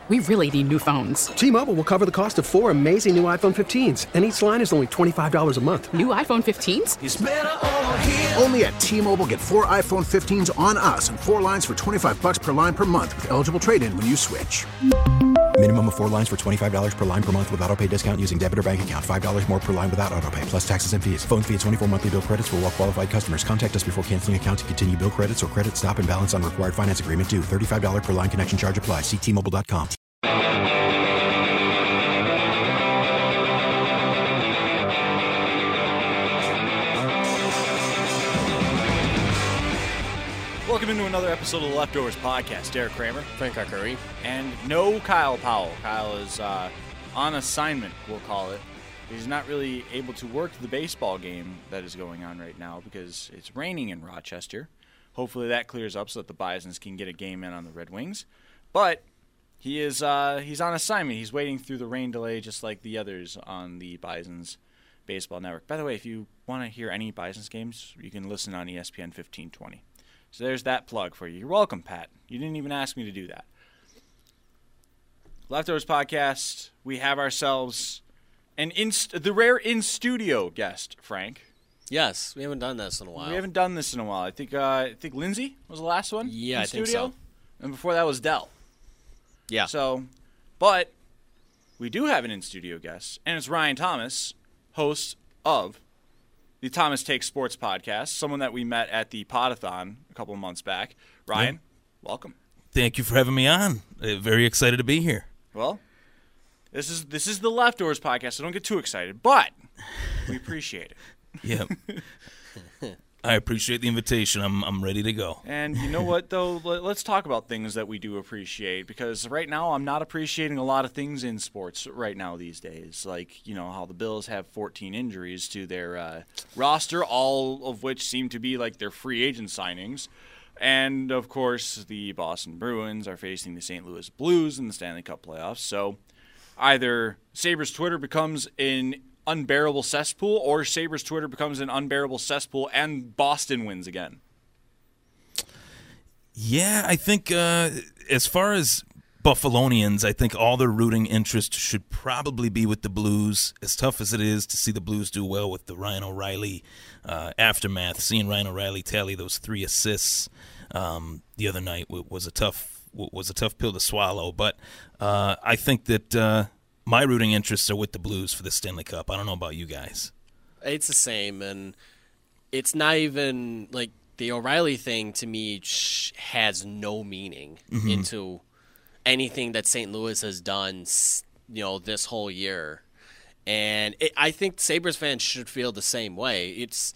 We really need new phones. T-Mobile will cover the cost of 4 amazing new iPhone 15s, and each line is only $25 a month. New iPhone 15s? It's better over here. Only at T-Mobile, get 4 iPhone 15s on us and 4 lines for $25 per line per month with eligible trade-in when you switch. Minimum of 4 lines for $25 per line per month with autopay discount using debit or bank account. $5 more per line without autopay, plus taxes and fees. Phone fee at 24 monthly bill credits for well-qualified customers. Contact us before canceling account to continue bill credits or credit stop and balance on required finance agreement due. $35 per line connection charge applies. See T-Mobile.com. Welcome into another episode of the Leftovers Podcast. Derek Kramer, Frank Arcuri, and no Kyle Powell. Kyle is on assignment, we'll call it. He's not really able to work the baseball game that is going on right now because it's raining in Rochester. Hopefully that clears up so that the Bisons can get a game in on the Red Wings. But he is he's on assignment. He's waiting through the rain delay just like the others on the Bisons Baseball Network. By the way, if you want to hear any Bisons games, you can listen on ESPN 1520. So there's that plug for you. You're welcome, Pat. You didn't even ask me to do that. Leftovers Podcast, we have ourselves the rare in-studio guest, Frank. Yes, we haven't done this in a while. We haven't done this in a while. I think Lindsay was the last one. Yeah, I think studio. so. And before that was Dell. Yeah. So, but we do have an in-studio guest, and it's Ryan Thomas, host of the Thomas Takes Sports Podcast, someone that we met at the Podathon a couple of months back. Ryan, welcome. Thank you for having me on. Very excited to be here. Well, this is the Leftovers Podcast, so don't get too excited, but we appreciate it. Yeah. I appreciate the invitation. I'm ready to go. And you know what, though? Let's talk about things that we do appreciate, because right now I'm not appreciating a lot of things in sports right now these days. Like, you know, how the Bills have 14 injuries to their roster, all of which seem to be like their free agent signings. And, of course, the Boston Bruins are facing the St. Louis Blues in the Stanley Cup playoffs. So either Sabres Twitter becomes an unbearable cesspool, or Sabres Twitter becomes an unbearable cesspool and Boston wins again. Yeah, I think as far as Buffalonians, I think all their rooting interest should probably be with the Blues, as tough as it is to see the Blues do well with the Ryan O'Reilly aftermath. Seeing Ryan O'Reilly tally those 3 assists the other night was a tough pill to swallow. But I think that my rooting interests are with the Blues for the Stanley Cup. I don't know about you guys. It's the same, and it's not even like the O'Reilly thing to me has no meaning into anything that St. Louis has done, you know, this whole year. And I think Sabres fans should feel the same way. It's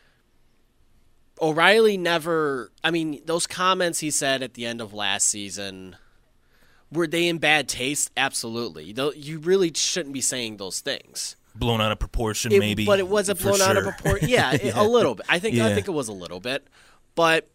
O'Reilly never – I mean, those comments he said at the end of last season – were they in bad taste? Absolutely. You really shouldn't be saying those things. Blown out of proportion, maybe. But it was blown out of proportion. Yeah, a little bit. I think it was a little bit. But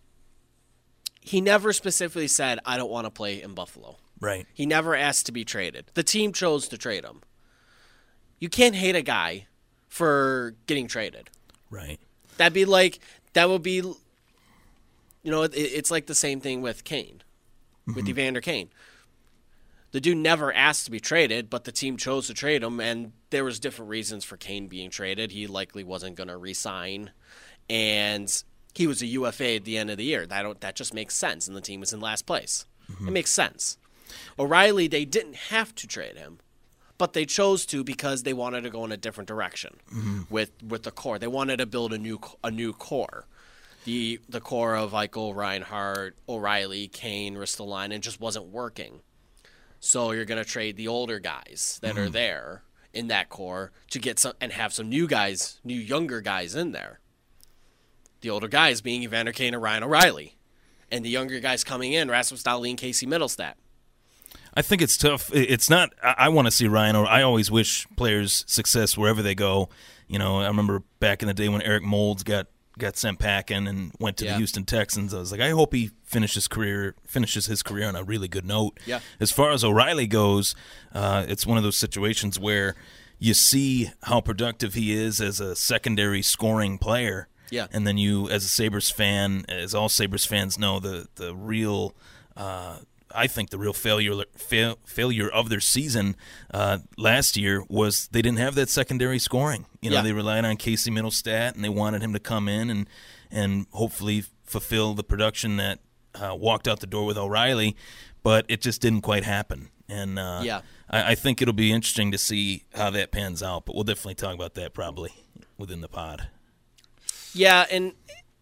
he never specifically said, I don't want to play in Buffalo. Right. He never asked to be traded. The team chose to trade him. You can't hate a guy for getting traded. Right. That would be, you know, it's like the same thing with Kane. With Evander Kane. The dude never asked to be traded, but the team chose to trade him, and there was different reasons for Kane being traded. He likely wasn't going to re-sign, and he was a UFA at the end of the year. That just makes sense, and the team was in last place. It makes sense. O'Reilly, they didn't have to trade him, but they chose to because they wanted to go in a different direction with the core. They wanted to build a new core. The core of Eichel, Reinhart, O'Reilly, Kane, Ristolainen just wasn't working. So you're going to trade the older guys that are there in that core to get some and have some new younger guys in there. The older guys being Evander Kane and Ryan O'Reilly. And the younger guys coming in, Rasmus Dahlin, Casey Middlestat. I think it's tough. It's not – I want to see Ryan – or I always wish players success wherever they go. You know, I remember back in the day when Eric Moulds got sent packing and went to the Houston Texans. I was like, I hope he finishes his career on a really good note. Yeah. As far as O'Reilly goes, it's one of those situations where you see how productive he is as a secondary scoring player. Yeah. And then you, as a Sabres fan, as all Sabres fans know, the real I think the real failure of their season last year was they didn't have that secondary scoring. They relied on Casey Middlestat, and they wanted him to come in and hopefully fulfill the production that walked out the door with O'Reilly, but it just didn't quite happen. And I think it'll be interesting to see how that pans out, but we'll definitely talk about that probably within the pod. Yeah, and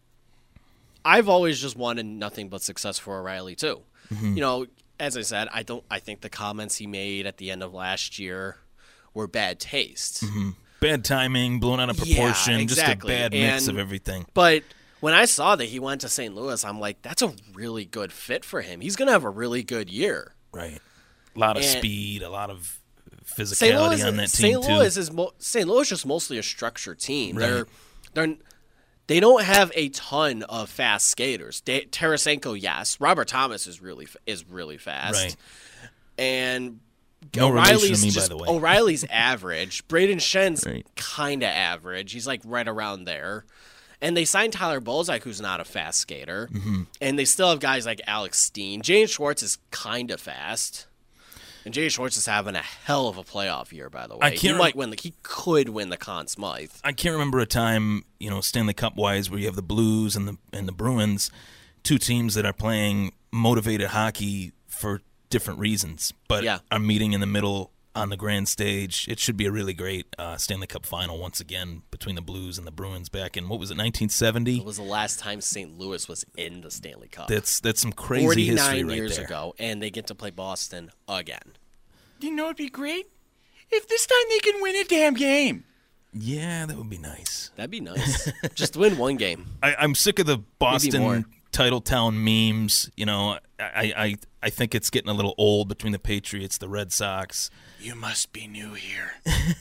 I've always just wanted nothing but success for O'Reilly too. Mm-hmm. As I said, I think the comments he made at the end of last year were bad taste. Mm-hmm. Bad timing, blown out of proportion, exactly. Just a bad mix of everything. But when I saw that he went to St. Louis, I'm like, that's a really good fit for him. He's going to have a really good year. Right. A lot of speed, a lot of physicality on that team, St. Louis is just mostly a structured team. Right. They don't have a ton of fast skaters. Tarasenko, yes. Robert Thomas is really fast. Right. And no O'Reilly's relation to me, by the way. O'Reilly's average. Braden Schen's Right. kind of average. He's like right around there. And they signed Tyler Bozak, who's not a fast skater. Mm-hmm. And they still have guys like Alex Steen. James Schwartz is kind of fast. And Jay Schwartz is having a hell of a playoff year, by the way. He could win the Conn Smythe. I can't remember a time, Stanley Cup wise, where you have the Blues and the Bruins, two teams that are playing motivated hockey for different reasons, but are meeting in the middle on the grand stage. It should be a really great Stanley Cup final once again between the Blues and the Bruins back in, 1970? It was the last time St. Louis was in the Stanley Cup. That's some crazy history right there. 49 years ago, and they get to play Boston again. It'd be great if this time they can win a damn game. Yeah, that would be nice. That'd be nice. Just win one game. I'm sick of the Boston Titletown memes. I think it's getting a little old between the Patriots, the Red Sox. You must be new here.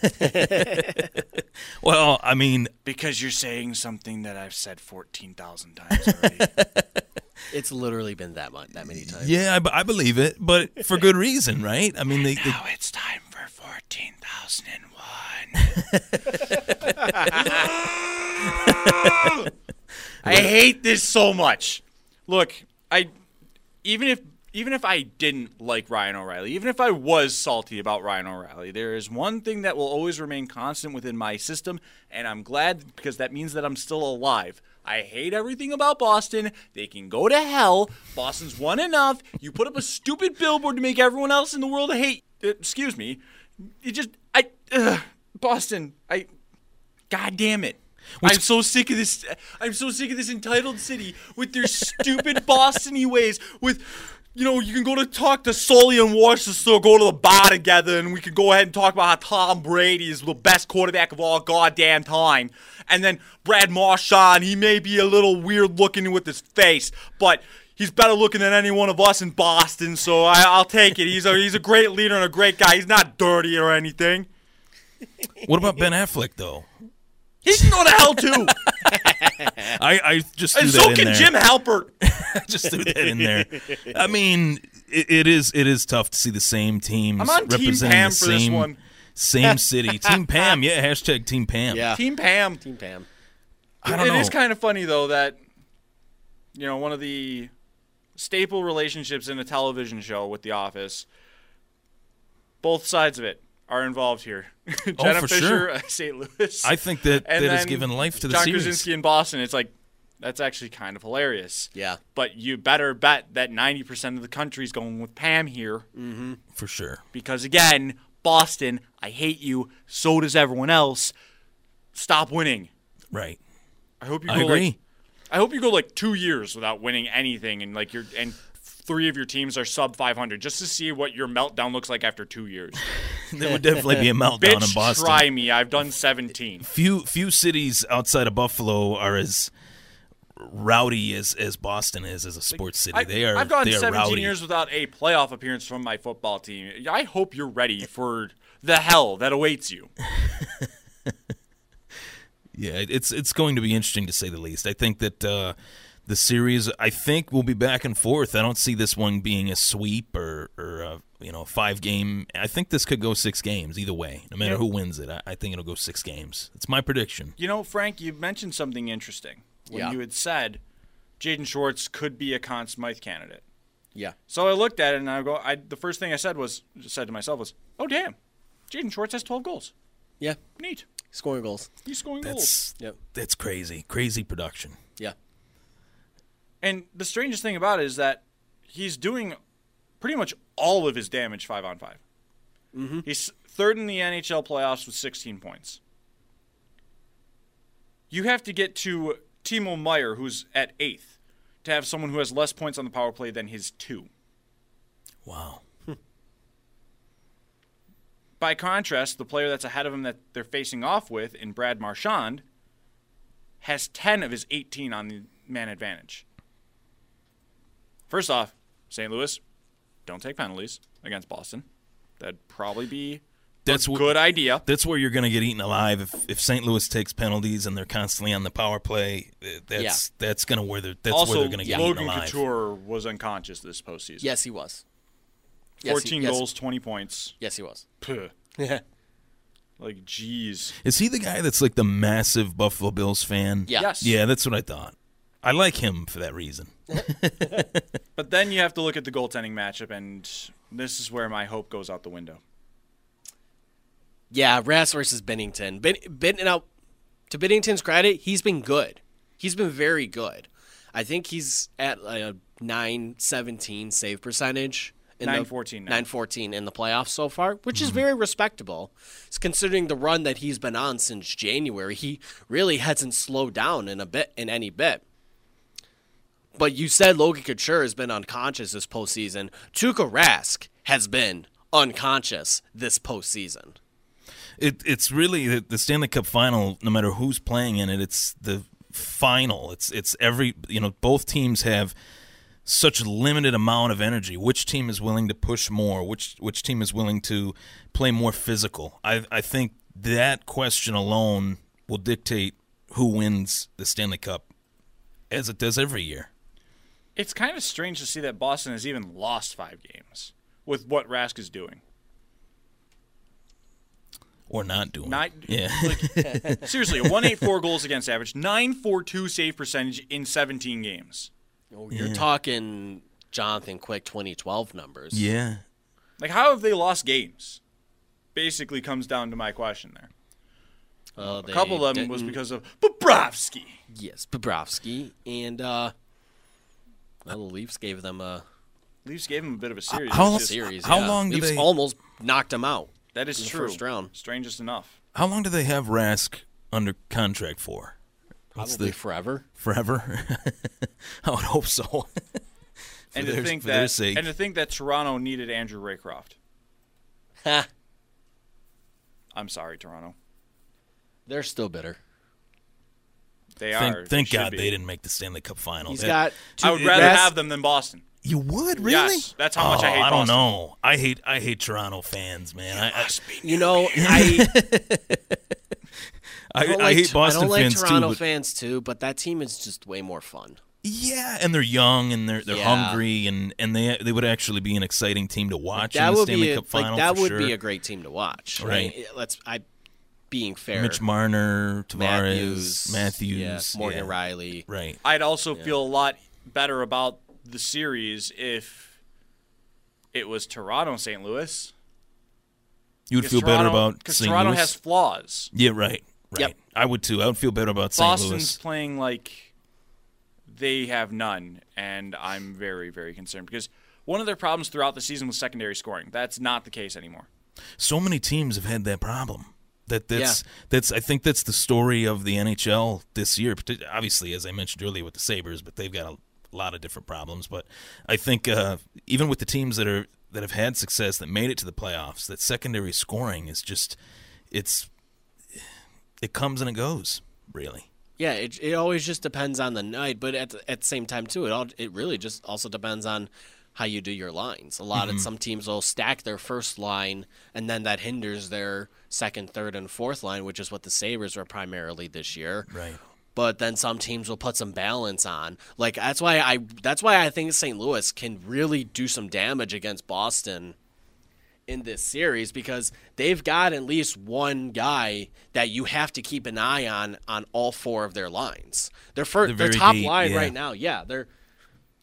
Well, I mean, because you're saying something that I've said 14,000 times already. It's literally been that many times. Yeah, I believe it, but for good reason, right? I mean, now it's time for 14,001. I hate this so much. Look, even if I didn't like Ryan O'Reilly, even if I was salty about Ryan O'Reilly, there is one thing that will always remain constant within my system, and I'm glad because that means that I'm still alive. I hate everything about Boston. They can go to hell. Boston's won enough. You put up a stupid billboard to make everyone else in the world hate. Excuse me. Boston. God damn it. I'm so sick of this. I'm so sick of this entitled city with their stupid Boston-y ways. With, you can go to talk to Sully and Worcester, go to the bar together, and we could go ahead and talk about how Tom Brady is the best quarterback of all goddamn time. And then Brad Marchand, he may be a little weird looking with his face, but he's better looking than any one of us in Boston, so I'll take it. He's a great leader and a great guy. He's not dirty or anything. What about Ben Affleck, though? He can go to hell, too. I just threw and that so in can there. Jim Halpert. I just threw that in there. I mean, it is tough to see the same teams I'm on representing Team Pam the for same, this one. same city. Team Pam, yeah, hashtag Team Pam. Yeah. Team Pam. Team Pam. I don't know. It is kind of funny, though, that, one of the staple relationships in a television show with The Office, both sides of it are involved here. Jenna for Fisher, sure. St. Louis. I think that has given life to the John series. Krasinski in Boston. It's like, that's actually kind of hilarious. Yeah. But you better bet that 90% of the country's going with Pam here. Mm-hmm. For sure. Because, again, Boston, I hate you. So does everyone else. Stop winning. Right. I hope you I agree. I hope you go 2 years without winning anything, and and 3 of your teams are sub 500, just to see what your meltdown looks like after 2 years. There would definitely be a meltdown Bitch, in Boston. try me. I've done 17. Few cities outside of Buffalo are as rowdy as Boston is as a sports city. I've gone they are 17 rowdy. years without a playoff appearance from my football team. I hope you're ready for the hell that awaits you. Yeah, it's going to be interesting to say the least. I think that the series, will be back and forth. I don't see this one being a sweep or a 5-game. I think this could go 6 games either way, no matter who wins it. I think it'll go 6 games. It's my prediction. Frank, you mentioned something interesting when Yeah. you had said Jaden Schwartz could be a Conn Smythe candidate. Yeah. So I looked at it and the first thing I said to myself was, oh damn, Jaden Schwartz has 12 goals. Yeah. Neat. Scoring goals. He's scoring goals. Yep. That's crazy. Crazy production. Yeah. And the strangest thing about it is that he's doing pretty much all of his damage 5-on-5. Mm-hmm. He's third in the NHL playoffs with 16 points. You have to get to Timo Meier, who's at 8th, to have someone who has less points on the power play than his 2. Wow. By contrast, the player that's ahead of him that they're facing off with in Brad Marchand has 10 of his 18 on the man advantage. First off, St. Louis, don't take penalties against Boston. That'd probably be a good idea. That's where you're going to get eaten alive if St. Louis takes penalties and they're constantly on the power play. That's going to where they're going to get eaten Logan alive. Couture was unconscious this postseason. Yes, he was. 14 goals, 20 points. Yes, he was. Puh. Like, jeez. Is he the guy that's like the massive Buffalo Bills fan? Yeah. Yes. Yeah, that's what I thought. I like him for that reason. But then you have to look at the goaltending matchup, and this is where my hope goes out the window. Yeah, Rask versus Binnington. Now, to Binnington's credit, he's been good. He's been very good. I think he's at a .917 save percentage. 914 now. 914 in the playoffs so far, which is very respectable. It's considering the run that he's been on since January. He really hasn't slowed down in any bit. But you said Logan Couture has been unconscious this postseason. Tuukka Rask has been unconscious this postseason. It's really the Stanley Cup final. No matter who's playing in it, it's the final. It's every both teams have such a limited amount of energy. Which team is willing to push more? Which team is willing to play more physical? I think that question alone will dictate who wins the Stanley Cup, as it does every year. It's kind of strange to see that Boston has even lost 5 games with what Rask is doing. Or not doing. Seriously, a 1.84 goals against average, 9.42 save percentage in 17 games. You're talking Jonathan Quick 2012 numbers. Yeah. Like, how have they lost games? Basically comes down to my question there. A couple of them was because of Bobrovsky. Yes, Bobrovsky. And, the Leafs gave them a bit of a series. How long did Leafs they almost knocked them out? That is in the true. First round. Strangest enough. How long do they have Rask under contract for? Probably forever. Forever? I would hope so. And to think that Toronto needed Andrew Raycroft. Ha. I'm sorry, Toronto. They're still bitter. They are. Thank God they didn't make the Stanley Cup final. I would rather have them than Boston. You would, really? Yes, that's how much I hate Boston. Boston. I don't know. I hate Toronto fans, man. I hate Boston fans too. Toronto fans too, but that team is just way more fun. Yeah, and they're young and they're hungry and they would actually be an exciting team to watch in the Stanley Cup final. That would sure. be a great team to watch. Right. Being fair. Mitch Marner, Tavares, Matthews, Morgan Riley. Right. I'd also feel a lot better about the series if it was Toronto St. Louis. You would feel better about St. Louis? Because Toronto has flaws. Yeah, right. Yep. I would too. I would feel better about St. Louis. Boston's playing like they have none, and I'm very, very concerned because one of their problems throughout the season was secondary scoring. That's not the case anymore. So many teams have had that problem. I think that's the story of the NHL this year. Obviously, as I mentioned earlier with the Sabres, but they've got a lot of different problems. But I think even with the teams that have had success that made it to the playoffs, that secondary scoring is just it comes and it goes, really. Yeah, it always just depends on the night, but at the same time too, it really just also depends on how you do your lines. Some teams will stack their first line, and then that hinders their second, third, and fourth line, which is what the Sabres were primarily this year. Right. But then some teams will put some balance on. Like that's why I think St. Louis can really do some damage against Boston in this series because they've got at least one guy that you have to keep an eye on all 4 of their lines. Their top deep, line yeah. right now,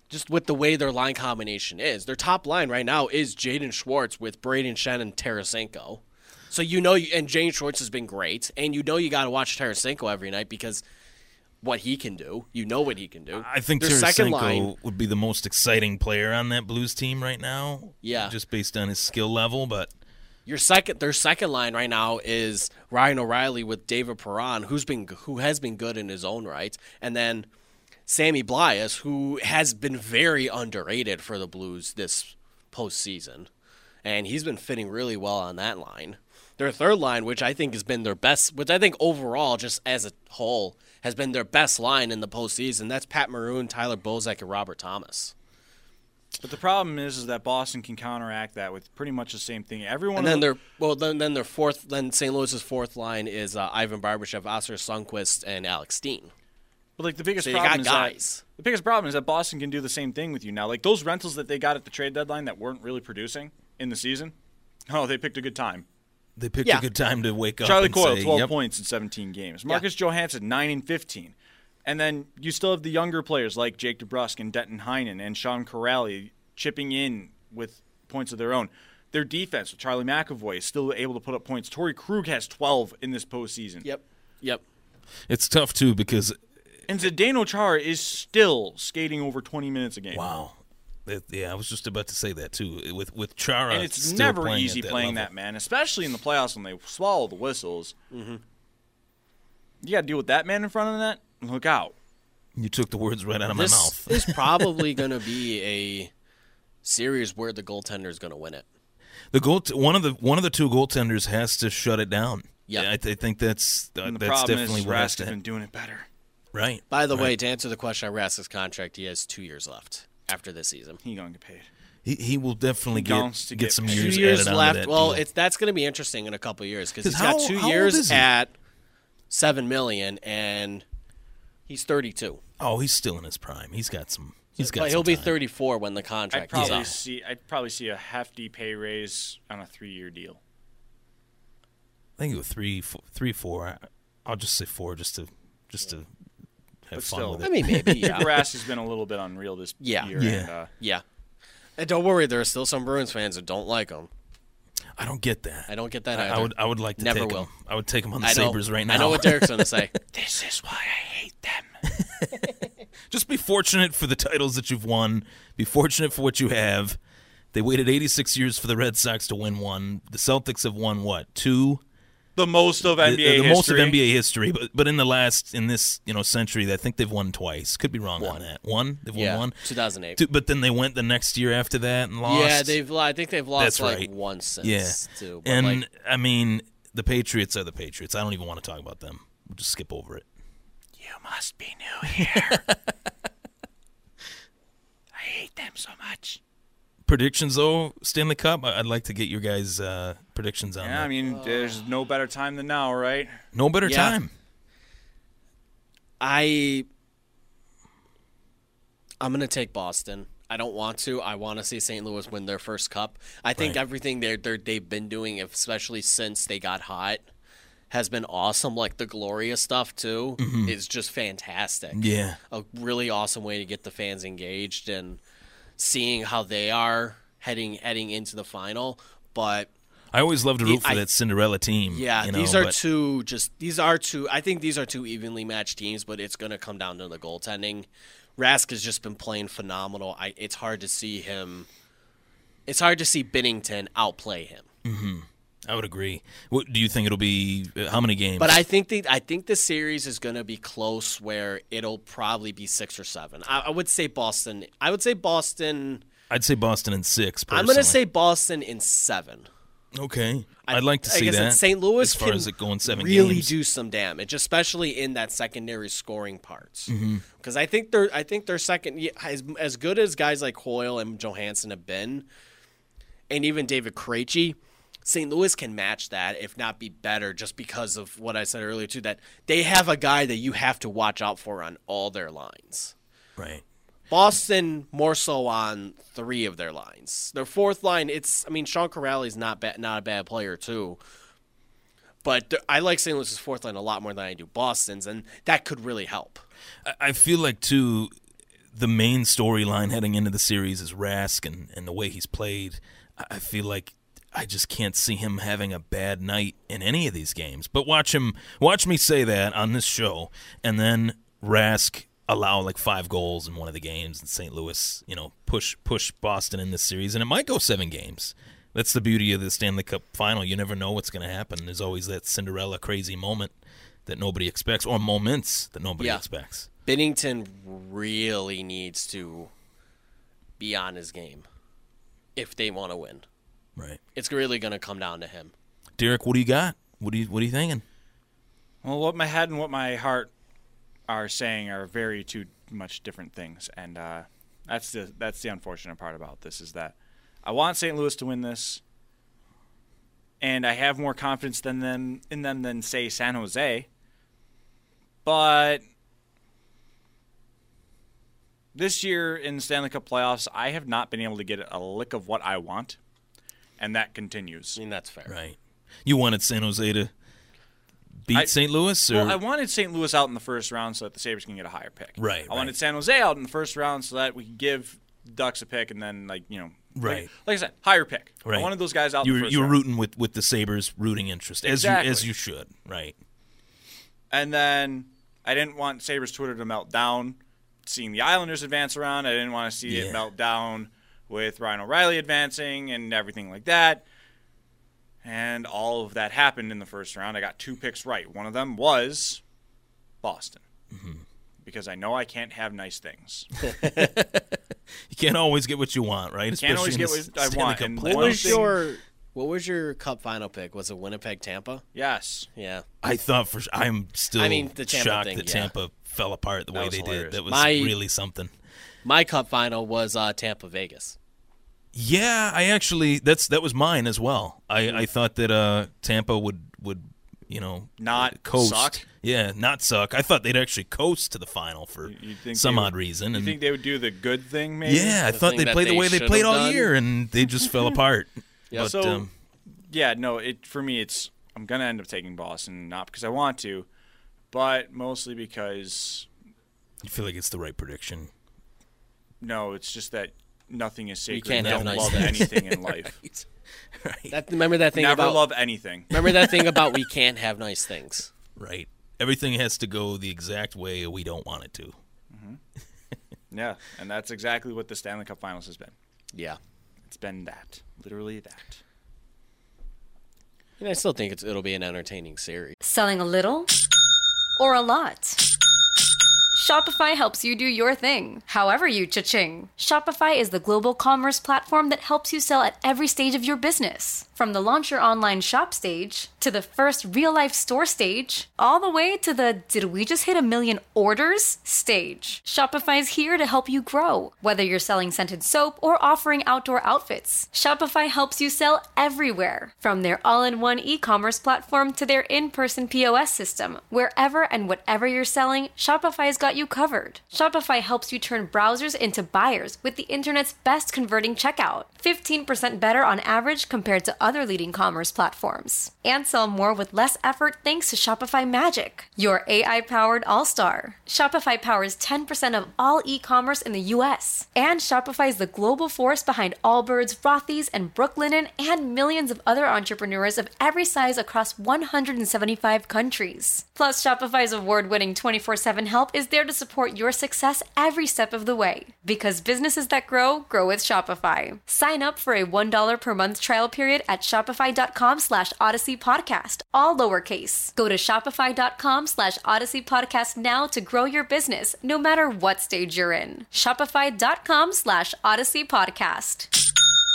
just with the way their line combination is. Their top line right now is Jaden Schwartz with Braden Shen and Tarasenko. So and Jaden Schwartz has been great, and you got to watch Tarasenko every night because what he can do. You know what he can do. I think their second line Tarasenko would be the most exciting player on that Blues team right now. Yeah. Just based on his skill level, but their second line right now is Ryan O'Reilly with David Perron, who has been good in his own right, and then Sammy Blias, who has been very underrated for the Blues this postseason, and he's been fitting really well on that line. Their third line, which I think has been their best, which I think overall, just as a whole, has been their best line in the postseason. That's Pat Maroon, Tyler Bozak, and Robert Thomas. But the problem is that Boston can counteract that with pretty much the same thing. Everyone. And then St. Louis's fourth line is Ivan Barbashev, Oskar Sundqvist, and Alex Steen. But like the biggest So you problem got is guys. the biggest problem is that Boston can do the same thing with you now. Like those rentals that they got at the trade deadline that weren't really producing in the season. Oh, they picked a good time. they picked a good time to wake up. Charlie and Coyle, say, 12 yep. points in 17 games. Marcus Johansson, 9 and 15. And then you still have the younger players like Jake DeBrusk and Denton Heinen and Sean Corrali chipping in with points of their own. Their defense with Charlie McAvoy is still able to put up points. Torrey Krug has 12 in this postseason. Yep. It's tough too because And Zdeno Chara is still skating over 20 minutes a game. wow. I was just about to say that too. With Chara, And it's still never playing easy at playing level. that, man, especially in the playoffs when they swallow the whistles. Mm-hmm. You got to deal with that man in front of the net. Look out. You took the words right out of my mouth. This is probably going to be a series where the goaltender is going to win it. One of the two goaltenders has to shut it down. Yeah. I think that's And the that's problem definitely is what has Rask to has been happen. doing it better. Right. By the right. way, to answer the question on Rask's contract, he has 2 years left after this season. He going to get paid. He will definitely He wants to get get some paid. years, 2 years added onto left. that Well, deal. that's going to be interesting in a couple of years because 'Cause he's got how 2 old years is he? at $7 million, and he's 32. Oh, he's still in his prime. He's got some. He's got. But he'll some be time. 34 when the I'd contract is probably up. I'd probably see a hefty pay raise on a 3-year deal. I think it was 3, 4. I'll just say 4, just to have But fun still. with it. I mean, maybe, yeah. Rask has been a little bit unreal this Yeah. year. Yeah. And, Yeah. And don't worry, there are still some Bruins fans that don't like him. I don't get that. I don't get that I either. I would like to Never take will. him. I would take him on the I know. Sabres right now. I know what Derek's going to say. this is why I hate them. Just be fortunate for the titles that you've won. Be fortunate for what you have. They waited 86 years for the Red Sox to win one. The Celtics have won what? 2? The most of NBA the history. most of NBA history, but in this century, I think they've won twice. Could be wrong on that. They've won one. 2008. But then they went the next year after that and lost. Yeah, I think they've lost That's like right. once since. Yeah, too. But and like, I mean the Patriots are the Patriots. I don't even want to talk about them. We'll just skip over it. You must be new here. I hate them so much. Predictions though, Stanley Cup. I'd like to get your guys' predictions on Yeah, that. I mean, there's no better time than now, right? No better Yeah. time. I'm going to take Boston. I don't want to. I want to see St. Louis win their first cup. I think Right. everything they've been doing, especially since they got hot, has been awesome. Like the Gloria stuff too is just fantastic. Yeah. A really awesome way to get the fans engaged and seeing how they are heading into the final. But I always love to root for that Cinderella team. yeah, you know, these are but two. I think these are two evenly matched teams, but it's going to come down to the goaltending. Rask has just been playing phenomenal. It's hard to see Binnington outplay him. I would agree. What do you think it'll be? How many games? But I think the series is going to be close, where it'll probably be 6 or 7. I would say Boston. I'd say Boston in 6. Personally. I'm going to say Boston in 7. okay. I'd like to see Like I said, that. St. Louis as far can as it going 7 really games. do some damage, especially in that secondary scoring parts. Mm-hmm. Because I think their second, as good as guys like Hoyle and Johansson have been, and even David Krejci, St. Louis can match that, if not be better, just because of what I said earlier too. That they have a guy that you have to watch out for on all their lines. Right. Boston more so on 3 of their lines. Their fourth line, Sean Corrali's not a bad player too. But I like St. Louis's fourth line a lot more than I do Boston's, and that could really help. I feel like too, the main storyline heading into the series is Rask and the way he's played. I feel like I just can't see him having a bad night in any of these games. But watch me say that on this show, and then Rask allow like 5 goals in one of the games, and St. Louis, push Boston in this series, and it might go 7 games. That's the beauty of the Stanley Cup final. You never know what's going to happen. There's always that Cinderella crazy moment that nobody expects, or moments that nobody expects. Binnington really needs to be on his game if they want to win. Right. It's really going to come down to him. Derek, what do you got? What are you thinking? Well, what my head and what my heart are saying are very two much different things, and that's the unfortunate part about this is that I want St. Louis to win this, and I have more confidence in them than say San Jose. But this year in the Stanley Cup playoffs, I have not been able to get a lick of what I want, and that continues. I mean, that's fair. Right. You wanted San Jose to beat St. Louis? Or? Well, I wanted St. Louis out in the first round so that the Sabres can get a higher pick. Right. I wanted San Jose out in the first round so that we could give Ducks a pick and then, right. Like I said, higher pick. Right. I wanted those guys out in the first You were round. rooting with the Sabres' rooting interest, as you should. Right. And then I didn't want Sabres Twitter to melt down seeing the Islanders advance around. I didn't want to see it melt down with Ryan O'Reilly advancing and everything like that. And all of that happened in the first round. I got 2 picks right. One of them was Boston. Mm-hmm. Because I know I can't have nice things. You can't always get what you want, right? Can't always get what I want. And what was your Cup final pick? Was it Winnipeg, Tampa? Yes. Yeah. I thought I'm still the Tampa shocked thing, that Tampa fell apart the way they hilarious. did. That was really something. My Cup final was Tampa, Vegas. Yeah, I actually that was mine as well. I thought that Tampa would not coast. Suck. Yeah, not suck. I thought they'd actually coast to the final for some odd reason. You think they would do the good thing, maybe? Yeah, I thought they'd play the way they played all year, and they just fell apart. Yeah. But, for me, I'm gonna end up taking Boston, not because I want to, but mostly because you feel like it's the right prediction. No, it's just that nothing is sacred. You can't have don't nice love things. anything in life. Right. Remember that thing Never about love anything. Remember that thing about we can't have nice things. Right. Everything has to go the exact way we don't want it to. Mm-hmm. Yeah, and that's exactly what the Stanley Cup Finals has been. Yeah. It's been that. Literally that. And I still think it'll be an entertaining series. Selling a little or a lot? Shopify helps you do your thing, however you cha-ching. Shopify is the global commerce platform that helps you sell at every stage of your business. From the launch your online shop stage, to the first real-life store stage, all the way to the did we just hit 1 million orders stage. Shopify's here to help you grow. Whether you're selling scented soap or offering outdoor outfits, Shopify helps you sell everywhere. From their all-in-one e-commerce platform to their in-person POS system, wherever and whatever you're selling, Shopify's got you covered. Shopify helps you turn browsers into buyers with the internet's best converting checkout. 15% better on average compared to other leading commerce platforms. And sell more with less effort thanks to Shopify Magic, your AI-powered all-star. Shopify powers 10% of all e-commerce in the U.S. And Shopify is the global force behind Allbirds, Rothy's, and Brooklinen, and millions of other entrepreneurs of every size across 175 countries. Plus, Shopify's award-winning 24/7 help is there to support your success every step of the way. Because businesses that grow with Shopify. Sign up for a $1 per month trial period at shopify.com/Odyssey Podcast, all lowercase. Go to shopify.com/Odyssey Podcast now to grow your business, no matter what stage you're in. Shopify.com/Odyssey Podcast.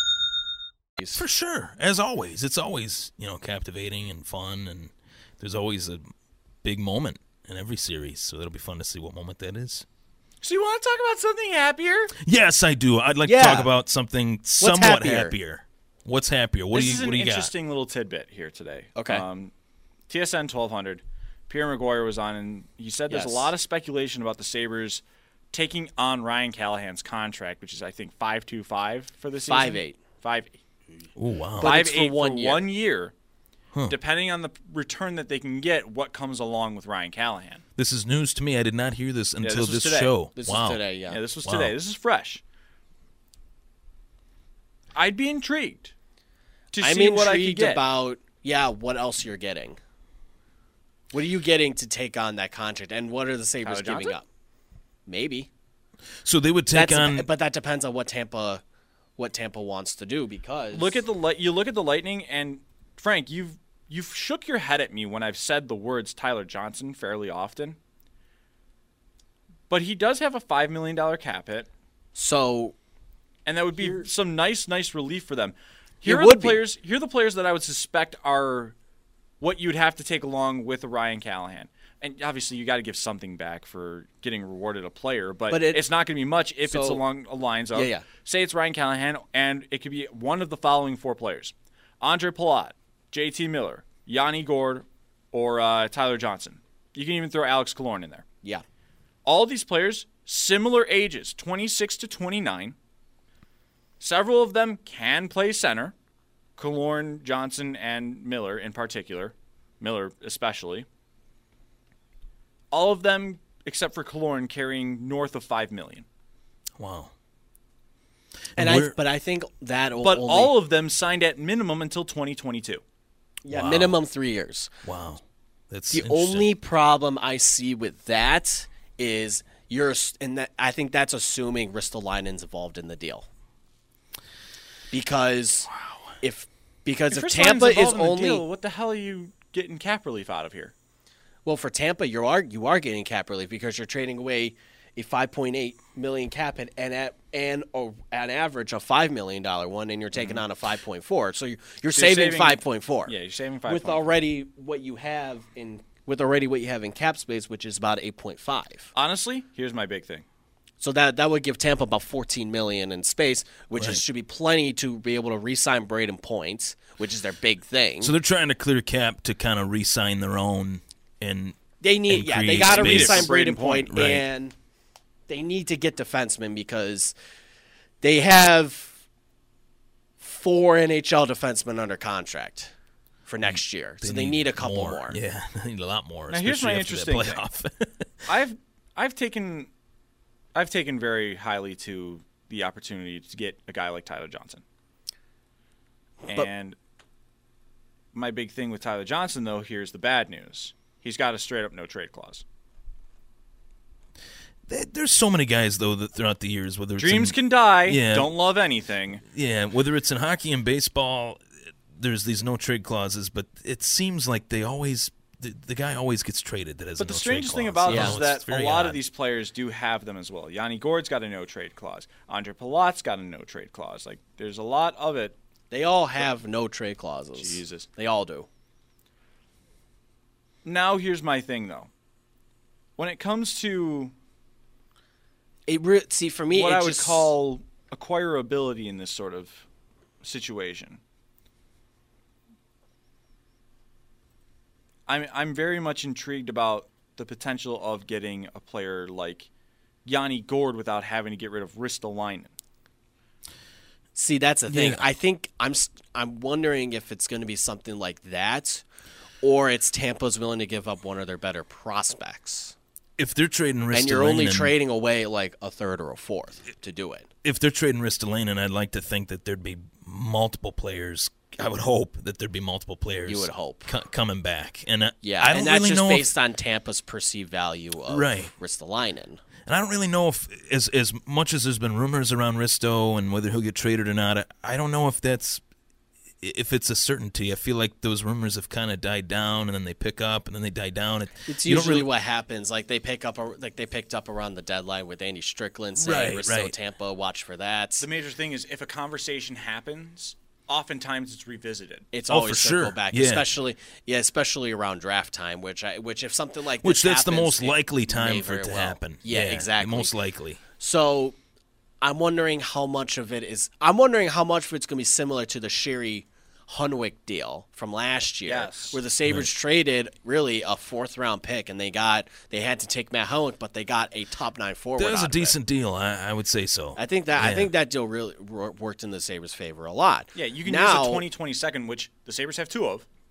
For sure. As always. It's always, captivating and fun, and there's always a big moment in every series, so it'll be fun to see what moment that is. So you want to talk about something happier? Yes, I do. I'd like to talk about something somewhat happier. What's happier? What do you got? This is an interesting little tidbit here today. Okay. TSN 1200, Pierre McGuire was on, and he said there's a lot of speculation about the Sabres taking on Ryan Callahan's contract, which is, I think, $5.25 for the season. 5.8. 5.8. Oh, wow. But it's 5.8 for 1 year. 1 year, depending on the return that they can get, what comes along with Ryan Callahan. This is news to me. I did not hear this until this was this today. show. This wow. is today, yeah. Yeah, this was today. This is fresh. I'd be intrigued to see what I could get. About what else you're getting. What are you getting to take on that contract, and what are the Sabres Tyler giving Johnson? up? Maybe. So they would take on. But that depends on what Tampa wants to do, because You look at the Lightning, and Frank, you've shook your head at me when I've said the words Tyler Johnson fairly often. But he does have a $5 million cap hit. So, and that would be some nice relief for them. Here are the players that I would suspect are what you'd have to take along with Ryan Callahan. And obviously, you got to give something back for getting rewarded a player, but it's not going to be much if it's along the lines of, say it's Ryan Callahan, and it could be one of the following 4 players: Andre Palat, JT Miller, Yanni Gourde, or Tyler Johnson. You can even throw Alex Killorn in there. Yeah. All these players, similar ages, 26 to 29. Several of them can play center. Killorn, Johnson, and Miller in particular. Miller especially. All of them, except for Killorn, carrying north of $5 million. Wow. But I think that all of them signed at minimum until 2022. Yeah, minimum 3 years. Wow. That's the only problem I see with that is I think that's assuming Ristolainen's involved in the deal. Because if Tampa is only deal, what the hell are you getting cap relief out of here? Well, for Tampa, you are getting cap relief because you're trading away a $5.8 million cap hit and an average a $5 million one, and you're taking on a 5.4. So you're saving 5.4. Yeah, you're saving 5.4 with already what you have in cap space, which is about 8.5. Honestly, here's my big thing. So that would give Tampa about $14 million in space, which should be plenty to be able to re-sign Braden Point, which is their big thing. So they're trying to clear cap to kind of re-sign their own, and they got to re-sign Braden Point, right. And they need to get defensemen because they have 4 NHL defensemen under contract for next year. So they need a couple more. Yeah, they need a lot more. Now here's my interesting playoff. thing. I've taken very highly to the opportunity to get a guy like Tyler Johnson. And my big thing with Tyler Johnson, though, here's the bad news. He's got a straight-up no-trade clause. There's so many guys, though, that throughout the years, whether it's dreams can die, don't love anything. Yeah, whether it's in hockey and baseball, there's these no-trade clauses, but it seems like they always the guy always gets traded that has a no-trade clause. But the strangest thing about it is that a lot odd. of these players do have them as well. Yanni Gourde's got a no-trade clause. Andre Palat's got a no-trade clause. Like, there's a lot of it. They all have no-trade clauses. Jesus. They all do. Now, here's my thing, though. When it comes to for me, what I would call acquirability in this sort of situation, I'm very much intrigued about the potential of getting a player like Yanni Gourde without having to get rid of Ristolainen. See, that's the thing. Yeah. I think I'm wondering if it's going to be something like that, or it's Tampa's willing to give up one of their better prospects. If they're trading Ristolainen, and you're only trading away like a third or a fourth to do it. If they're trading Ristolainen, I'd like to think that there'd be multiple players. I would hope that there'd be multiple players. You would hope coming back, and I don't and that's really just know based on Tampa's perceived value of Ristolainen. And I don't really know if, as much as there's been rumors around Risto and whether he'll get traded or not, I don't know if it's a certainty. I feel like those rumors have kind of died down, and then they pick up, and then they die down. It's usually what happens. Like they picked up around the deadline with Andy Strickland saying Risto Tampa, watch for that. The major thing is if a conversation happens, oftentimes it's revisited. It's always for sure. back, yeah. especially around draft time, which if something like this that's the most likely time for it to happen. Yeah, exactly. Most likely. So I'm wondering how much of it's going to be similar to the Sherry Hunwick deal from last year, where the Sabres traded really a 4th-round pick, and they had to take Matt Hunwick, but they got a top 9 forward. That was a decent deal, I would say so. I think that deal really worked in the Sabres' favor a lot. Yeah, you can use a 2022, which the Sabres have 2 of.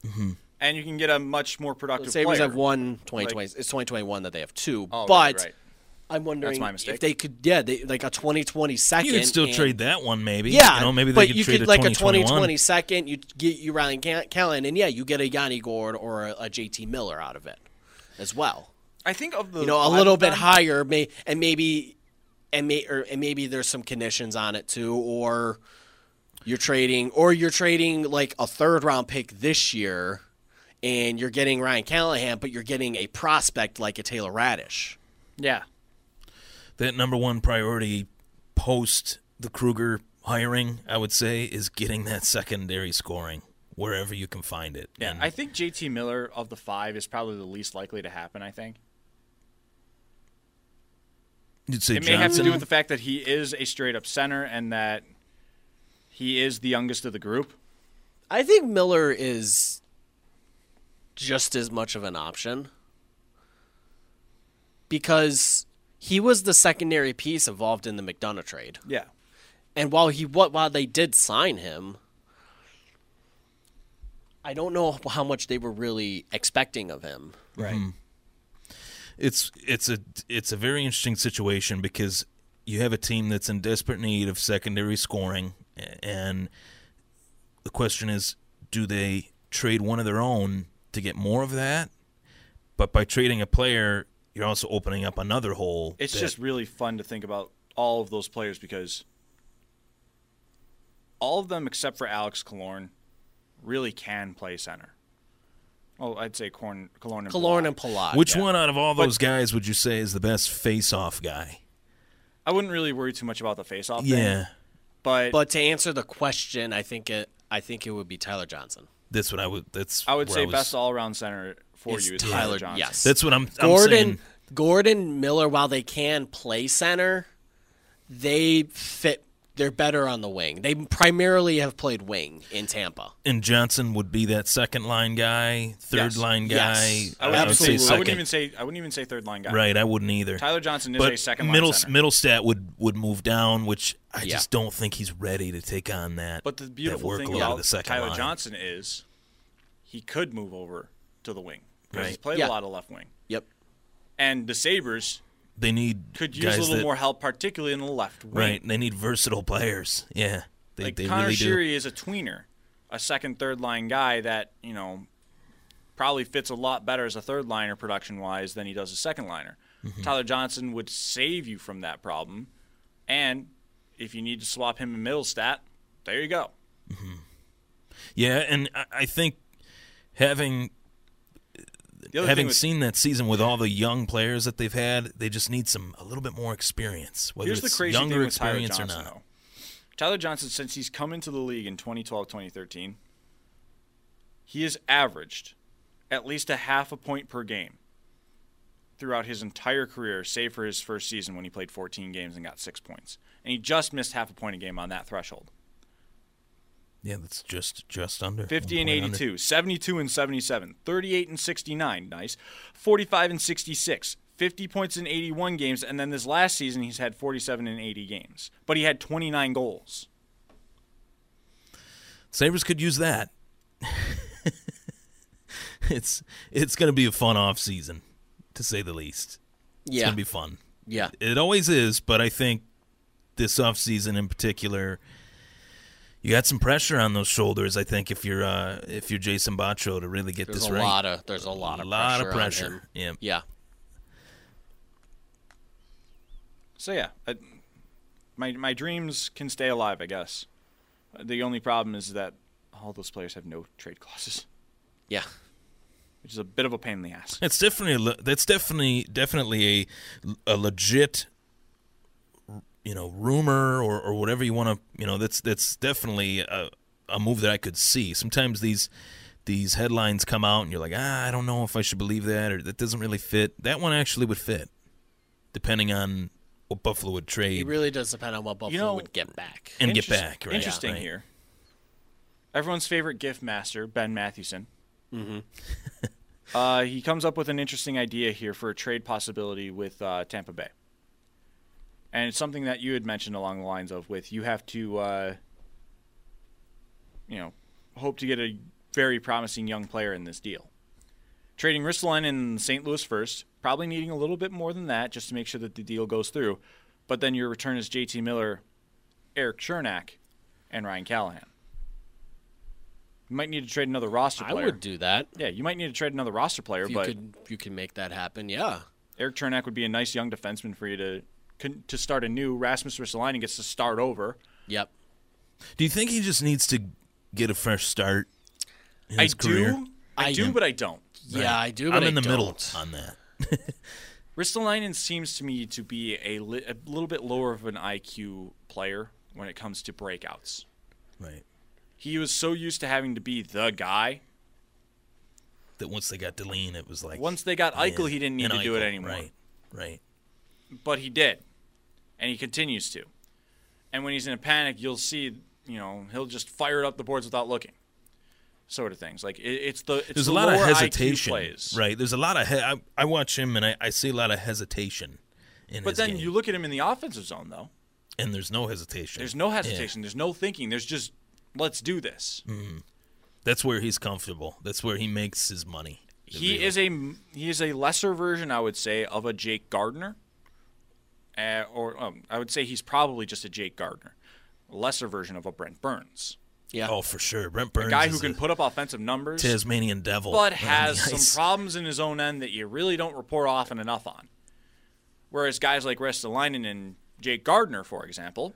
and you can get a much more productive The Sabres player. have one 2020. It's 2021 that they have two. Oh, but right. I'm wondering That's my mistake. if they could, like a 2020 second. You could still and- trade that one, maybe. Yeah, maybe but they could you trade could a like a 2021. 2020 second. You get you Ryan Callan, and you get a Yanni Gord or a JT Miller out of it as well. I think of the A little bit higher, maybe there's some conditions on it too, or you're trading like a 3rd round pick this year, and you're getting Ryan Callahan, but you're getting a prospect like a Taylor Radish. Yeah. That number one priority post the Kruger hiring, I would say, is getting that secondary scoring wherever you can find it. Yeah, And I think JT Miller of the 5 is probably the least likely to happen, I think. you'd say It may have to Johnson. do with the fact that he is a straight-up center and that he is the youngest of the group. I think Miller is just as much of an option because he was the secondary piece involved in the McDonough trade. Yeah. And while they did sign him, I don't know how much they were really expecting of him. Right. It's a very interesting situation because you have a team that's in desperate need of secondary scoring, and the question is, do they trade one of their own to get more of that? But by trading a player, you're also opening up another hole. It's that- just really fun to think about all of those players because all of them except for Alex Killorn really can play center. Well, I'd say Killorn and Palat. Which one out of all those guys would you say is the best face-off guy? I wouldn't really worry too much about the face-off Yeah, thing. But to answer the question, I think it would be Tyler Johnson. that's what I would. I would where say was- best all-around center for Is you is Tyler- Tyler Johnson. yes. That's what I'm saying. Gordon Miller, while they can play center, they fit. They're better on the wing. They primarily have played wing in Tampa. And Johnson would be that second line guy, third Yes. line guy. Yes. I would Absolutely. say I wouldn't second. even say third line guy. Right, I wouldn't either. Tyler Johnson is but a second line center. Middlestat would move down, which I Yeah. just don't think he's ready to take on that. But the beautiful that thing workload about of the second Tyler line. Johnson is he could move over to the wing. Because he's Right. played Yeah. a lot of left wing. Yep. And the Sabres They need could use guys a little that, more help, particularly in the left wing. Right, they need versatile players. Yeah, they Like they Connor really do. Sheary is a tweener, a second, third line guy that, probably fits a lot better as a third liner production wise than he does a second liner. Mm-hmm. Tyler Johnson would save you from that problem. And if you need to swap him in Middlestat, there you go. Yeah, and I think having The other thing with, seen that season with all the young players that they've had, they just need a little bit more experience. Whether here's the it's crazy younger thing with Tyler experience Johnson, or not. though. Tyler Johnson, since he's come into the league in 2012, 2013, he has averaged at least a half a point per game throughout his entire career, save for his first season when he played 14 games and got 6 points. And he just missed half a point a game on that threshold. Yeah, that's just under 50 and 1 point 82, 72 and 77, 38 and 69, nice, 45 and 66, 50 points in 81 games, and then this last season he's had 47 and 80 games. But he had 29 goals. Sabres could use that. It's going to be a fun off season, to say the least. It's Yeah. going to be fun. Yeah. It always is, but I think this off season in particular, you got some pressure on those shoulders. I think if you're Jason Botro to really get There's this a right, lot of pressure. On him. Yeah. Yeah. So yeah, my dreams can stay alive, I guess. The only problem is that all those players have no trade clauses, Yeah. which is a bit of a pain in the ass. It's definitely a legit, rumor or whatever you want to, that's definitely a move that I could see. Sometimes these headlines come out and you're like, I don't know if I should believe that, or that doesn't really fit. That one actually would fit, depending on what Buffalo would trade. It really does depend on what Buffalo would get back. And get back, right? Interesting Right. here. Everyone's favorite gift master, Ben Mathewson. Mm-hmm. He comes up with an interesting idea here for a trade possibility with Tampa Bay. And it's something that you had mentioned along the lines of you have to, hope to get a very promising young player in this deal. Trading Ristolainen in St. Louis first, probably needing a little bit more than that just to make sure that the deal goes through. But then your return is JT Miller, Eric Chernak, and Ryan Callahan. You might need to trade another roster player. I would do that. Yeah, you might need to trade another roster player, If you could make that happen, yeah. Eric Chernak would be a nice young defenseman for you to start anew. Rasmus Ristolainen gets to start over. Yep. Do you think he just needs to get a fresh start in his career? I do, but I don't. Yeah, I do, but I'm in the middle don't. on that. Ristolainen seems to me to be a little bit lower of an IQ player when it comes to breakouts. Right. He was so used to having to be the guy that once they got Deline, it was like... Once they got Eichel, he didn't need to do it anymore. Right. But he did, and he continues to. And when he's in a panic, you'll see, he'll just fire it up the boards without looking. Sort of things. Like, it's There's the a lot of lower hesitation. IQ plays. Right. There's a lot of... I watch him, and I see a lot of hesitation in his But then game. you look at him in the offensive zone, though. And there's no hesitation. There's no hesitation. Yeah. There's no thinking. There's just, let's do this. Mm-hmm. That's where he's comfortable. That's where he makes his money. He is a lesser version, I would say, of a Jake Gardiner. I would say he's probably just a Jake Gardiner. A lesser version of a Brent Burns. Yeah. Oh, for sure. Brent Burns a guy who is can put up offensive numbers. Tasmanian devil. But has some problems in his own end that you really don't report often enough on. Whereas guys like Ristolainen and Jake Gardiner, for example,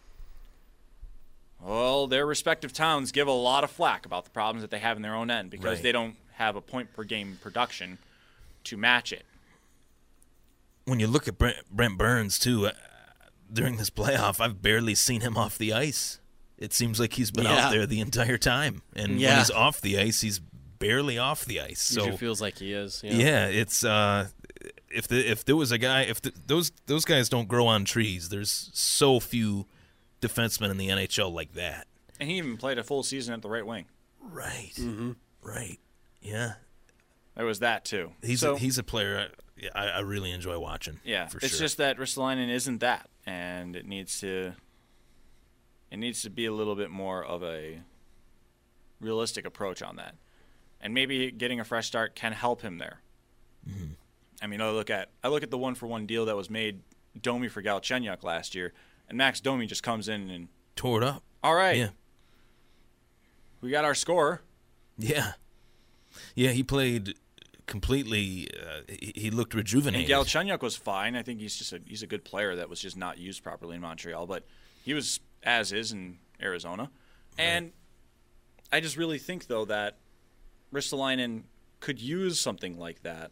well, their respective towns give a lot of flack about the problems that they have in their own end because they don't have a point-per-game production to match it. When you look at Brent Burns, too, during this playoff, I've barely seen him off the ice. It seems like he's been out there the entire time. And when he's off the ice, he's barely off the ice. So it feels like he is. Yeah, it's if there was a guy, those guys don't grow on trees. There's so few defensemen in the NHL like that. And he even played a full season at the right wing. Right. Mm-hmm. Right. Yeah. There was that too. He's a player I really enjoy watching. Yeah, for it's sure. just that Ristolainen isn't that, and it needs to be a little bit more of a realistic approach on that, and maybe getting a fresh start can help him there. Mm-hmm. I mean, I look at the 1-for-1 deal that was made Domi for Galchenyuk last year, and Max Domi just comes in and tore it up. All right, yeah, we got our score. Yeah, he played completely. He looked rejuvenated. And Galchenyuk was fine. I think he's a good player that was just not used properly in Montreal, but he was as is in Arizona. Right. And I just really think though that Ristolainen could use something like that.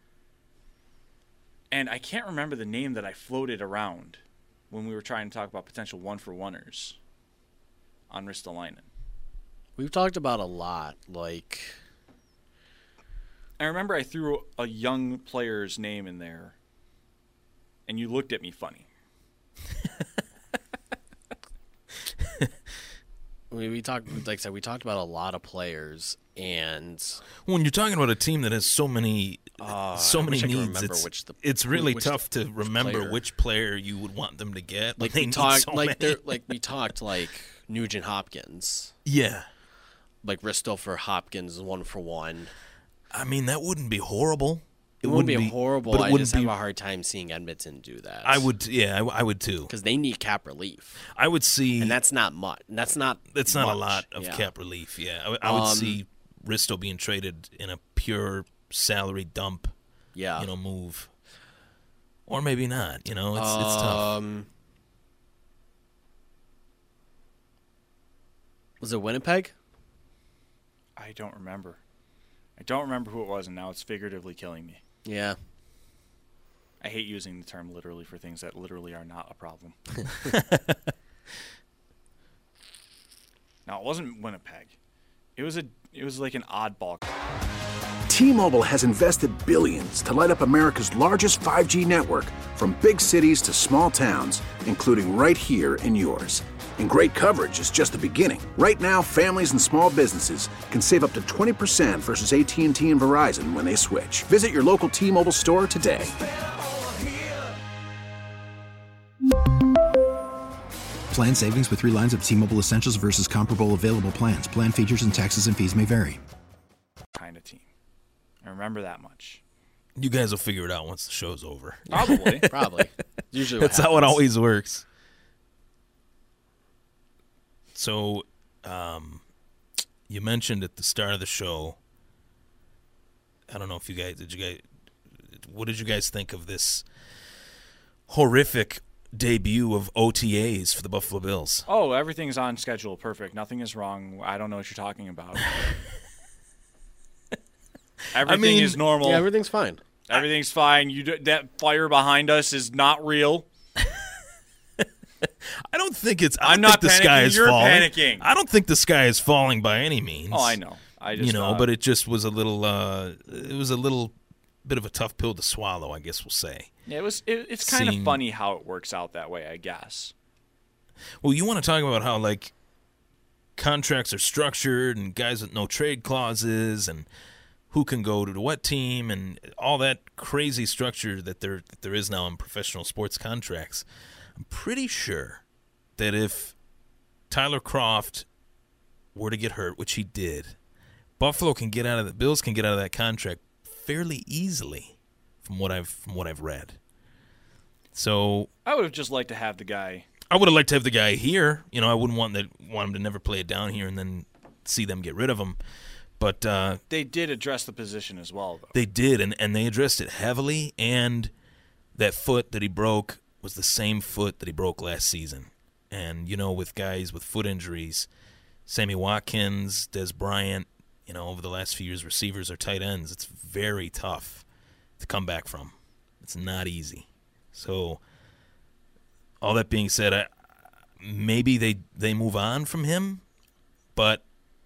And I can't remember the name that I floated around when we were trying to talk about potential 1-for-1ers on Ristolainen. We've talked about a lot, like... I remember I threw a young player's name in there, and you looked at me funny. we talked, like I said, we talked about a lot of players, and when you're talking about a team that has so many needs, it's really tough to remember which player you would want them to get. Like we talked, like Nugent Hopkins. Yeah, like Risto for Hopkins 1-for-1. I mean, that wouldn't be horrible. It wouldn't be horrible. But I just have a hard time seeing Edmonton do that. I would too. Because they need cap relief. I would see, and that's not much. That's not a lot of cap relief. Yeah, I would see Risto being traded in a pure salary dump. Yeah, move, or maybe not. It's tough. Was it Winnipeg? I don't remember. I don't remember who it was, and now it's figuratively killing me. Yeah. I hate using the term literally for things that literally are not a problem. No, it wasn't Winnipeg. It was like an oddball. T-Mobile has invested billions to light up America's largest 5G network, from big cities to small towns, including right here in yours. And great coverage is just the beginning. Right now, families and small businesses can save up to 20% versus AT&T and Verizon when they switch. Visit your local T-Mobile store today. Plan savings with 3 lines of T-Mobile Essentials versus comparable available plans. Plan features and taxes and fees may vary. Kind of team. I remember that much. You guys will figure it out once the show's over. Probably. Probably. Usually That's how it always works. So, you mentioned at the start of the show, I don't know if what did you guys think of this horrific debut of OTAs for the Buffalo Bills? Oh, everything's on schedule. Perfect. Nothing is wrong. I don't know what you're talking about. Everything is normal. Yeah, everything's fine. Everything's fine. That fire behind us is not real. I don't think it's. I'm not think the panicking. sky is You're falling. panicking. I don't think the sky is falling by any means. Oh, I know. I just but it just was a little. It was a little bit of a tough pill to swallow, I guess we'll say. Yeah, it's kind of funny how it works out that way, I guess. Well, you want to talk about how like contracts are structured and guys with no trade clauses and who can go to what team and all that crazy structure that there is now in professional sports contracts. I'm pretty sure that if Tyler Kroft were to get hurt, which he did, Bills can get out of that contract fairly easily from what I've read. So I would have just liked to have the guy. I would have liked to have the guy here. I wouldn't want him to never play it down here and then see them get rid of him. But they did address the position as well, though. They did, and they addressed it heavily. And that foot that he broke was the same foot that he broke last season. And with guys with foot injuries, Sammy Watkins, Des Bryant, over the last few years, receivers or tight ends, it's very tough to come back from. It's not easy. So, all that being said, maybe they move on from him, but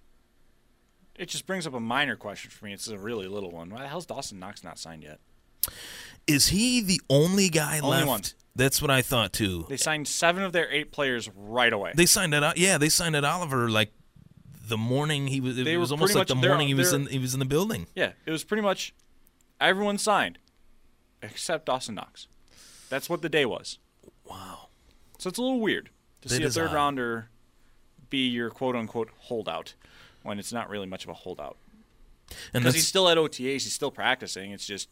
it just brings up a minor question for me. It's a really little one. Why the hell's Dawson Knox not signed yet? Is he the only guy only left? One. That's what I thought too. They signed 7 of their 8 players right away. They signed it. They signed it Oliver like the morning he was. It was almost like the morning he was in the building. Yeah, it was pretty much everyone signed except Dawson Knox. That's what the day was. Wow. So it's a little weird to see a third rounder be your quote unquote holdout when it's not really much of a holdout. Because he's still at OTAs, he's still practicing. It's just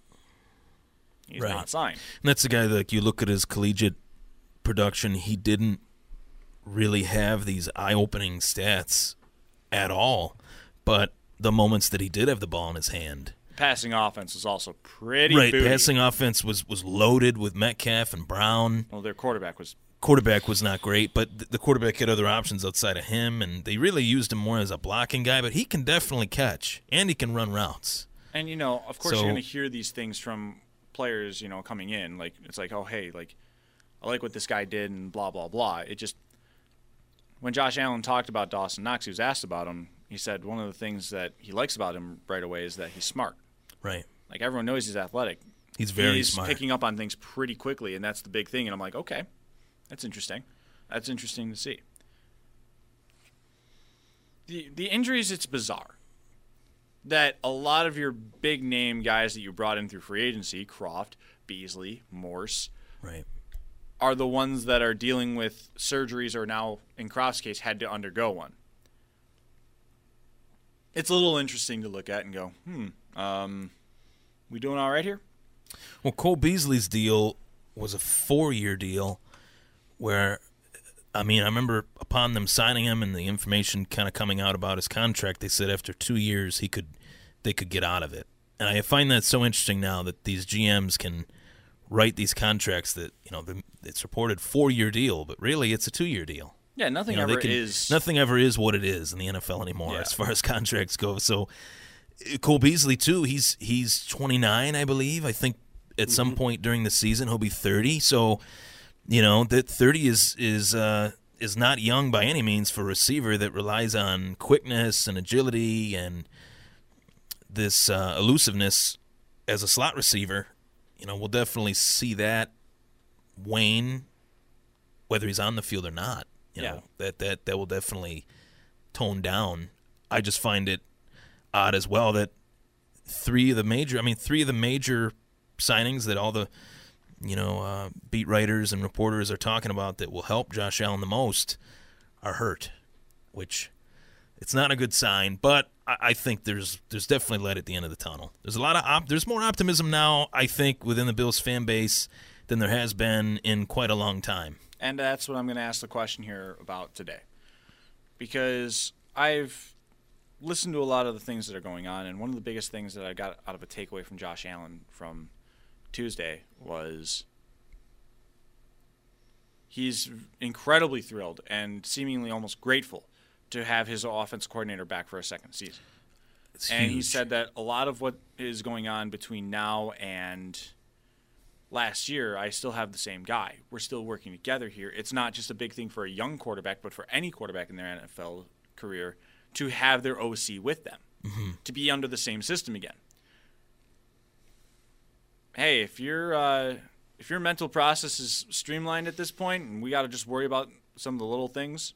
he's not signed. And that's the guy that you look at his collegiate production. He didn't really have these eye-opening stats at all, but the moments that he did have the ball in his hand, passing offense was also pretty booty. Passing offense was loaded with Metcalf and Brown. Well, their quarterback was not great, but the quarterback had other options outside of him, and they really used him more as a blocking guy, but he can definitely catch, and he can run routes. And, of course you're going to hear these things from players, coming in. Like, it's like, oh, hey, like, I like what this guy did and blah, blah, blah. It just, when Josh Allen talked about Dawson Knox, he was asked about him, he said one of the things that he likes about him right away is that he's smart. Right. Like, everyone knows he's athletic. He's very smart. He's picking up on things pretty quickly, and that's the big thing. And I'm like, okay, that's interesting. That's interesting to see. The injuries, it's bizarre that a lot of your big-name guys that you brought in through free agency, Kroft, Beasley, Morse, right, are the ones that are dealing with surgeries or now, in Kroft's case, had to undergo one. It's a little interesting to look at and go, we doing all right here? Well, Cole Beasley's deal was a 4-year deal where, I remember upon them signing him and the information kind of coming out about his contract, they said after 2 years they could get out of it. And I find that so interesting now that these GMs can write these contracts that, it's reported 4-year deal, but really it's a 2-year deal. Yeah, nothing ever is what it is in the NFL anymore as far as contracts go. So Cole Beasley too, he's 29, I believe. I think at some point during the season he'll be 30. So, that 30 is not young by any means for a receiver that relies on quickness and agility and this elusiveness as a slot receiver. We'll definitely see that wane whether he's on the field or not. That will definitely tone down. I just find it odd as well that three of the major signings that all the beat writers and reporters are talking about that will help Josh Allen the most are hurt, which it's not a good sign. But I think there's definitely light at the end of the tunnel. There's there's more optimism now, I think, within the Bills fan base than there has been in quite a long time. And that's what I'm going to ask the question here about today, because I've listened to a lot of the things that are going on, and one of the biggest things that I got out of a takeaway from Josh Allen from Tuesday was he's incredibly thrilled and seemingly almost grateful to have his offensive coordinator back for a second season. It's and he huge. said that a lot of what is going on between now and last year, I still have the same guy. We're still working together here. It's not just a big thing for a young quarterback, but for any quarterback in their NFL career to have their OC with them, to be under the same system again. Hey, if your mental process is streamlined at this point and we got to just worry about some of the little things,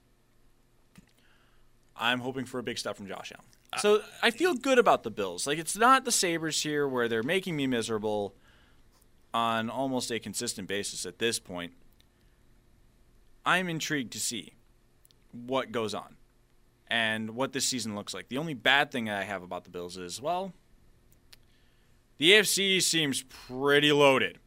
I'm hoping for a big step from Josh Allen. So I feel good about the Bills. Like, it's not the Sabres here where they're making me miserable on almost a consistent basis at this point. I'm intrigued to see what goes on and what this season looks like. The only bad thing I have about the Bills is, well, the AFC seems pretty loaded.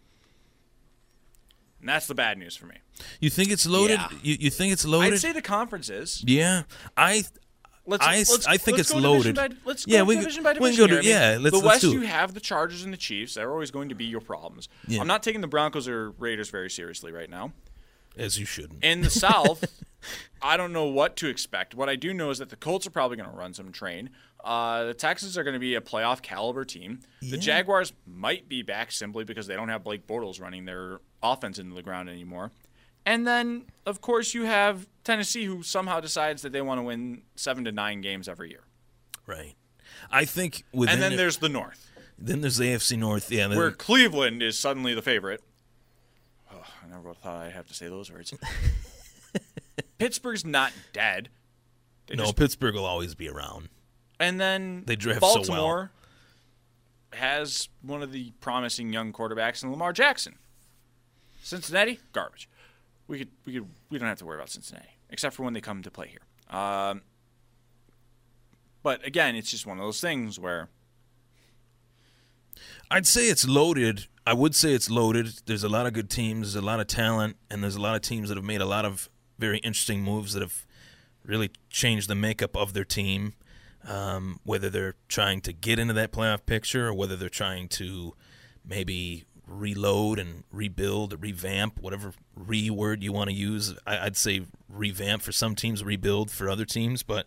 And that's the bad news for me. You think it's loaded? Yeah. You think it's loaded? I'd say the conference is. Yeah, I think it's loaded. Let's Yeah, go we division by can division. go to- here. I mean, let's the West, do it. you have the Chargers and the Chiefs. They're always going to be your problems. Yeah. I'm not taking the Broncos or Raiders very seriously right now. As you shouldn't. In the South, I don't know what to expect. What I do know is that the Colts are probably going to run some train. The Texans are going to be a playoff caliber team. The Jaguars might be back simply because they don't have Blake Bortles running their offense into the ground anymore. And then, of course, you have Tennessee, who somehow decides that they want to win 7 to 9 games every year. Right. I think within. And then there's the North. Then there's the AFC North. Yeah. Where Cleveland is suddenly the favorite. Oh, I never thought I'd have to say those words. Pittsburgh's not dead. Pittsburgh will always be around. And then They draft so well. Baltimore has one of the promising young quarterbacks in Lamar Jackson. Cincinnati, garbage. We don't have to worry about Cincinnati, except for when they come to play here. But again, it's just one of those things where I'd say it's loaded. I would say it's loaded. There's a lot of good teams. There's a lot of talent, and there's a lot of teams that have made a lot of very interesting moves that have really changed the makeup of their team, whether they're trying to get into that playoff picture or whether they're trying to maybe reload and rebuild or revamp, whatever word you want to use. I'd say revamp for some teams, rebuild for other teams, but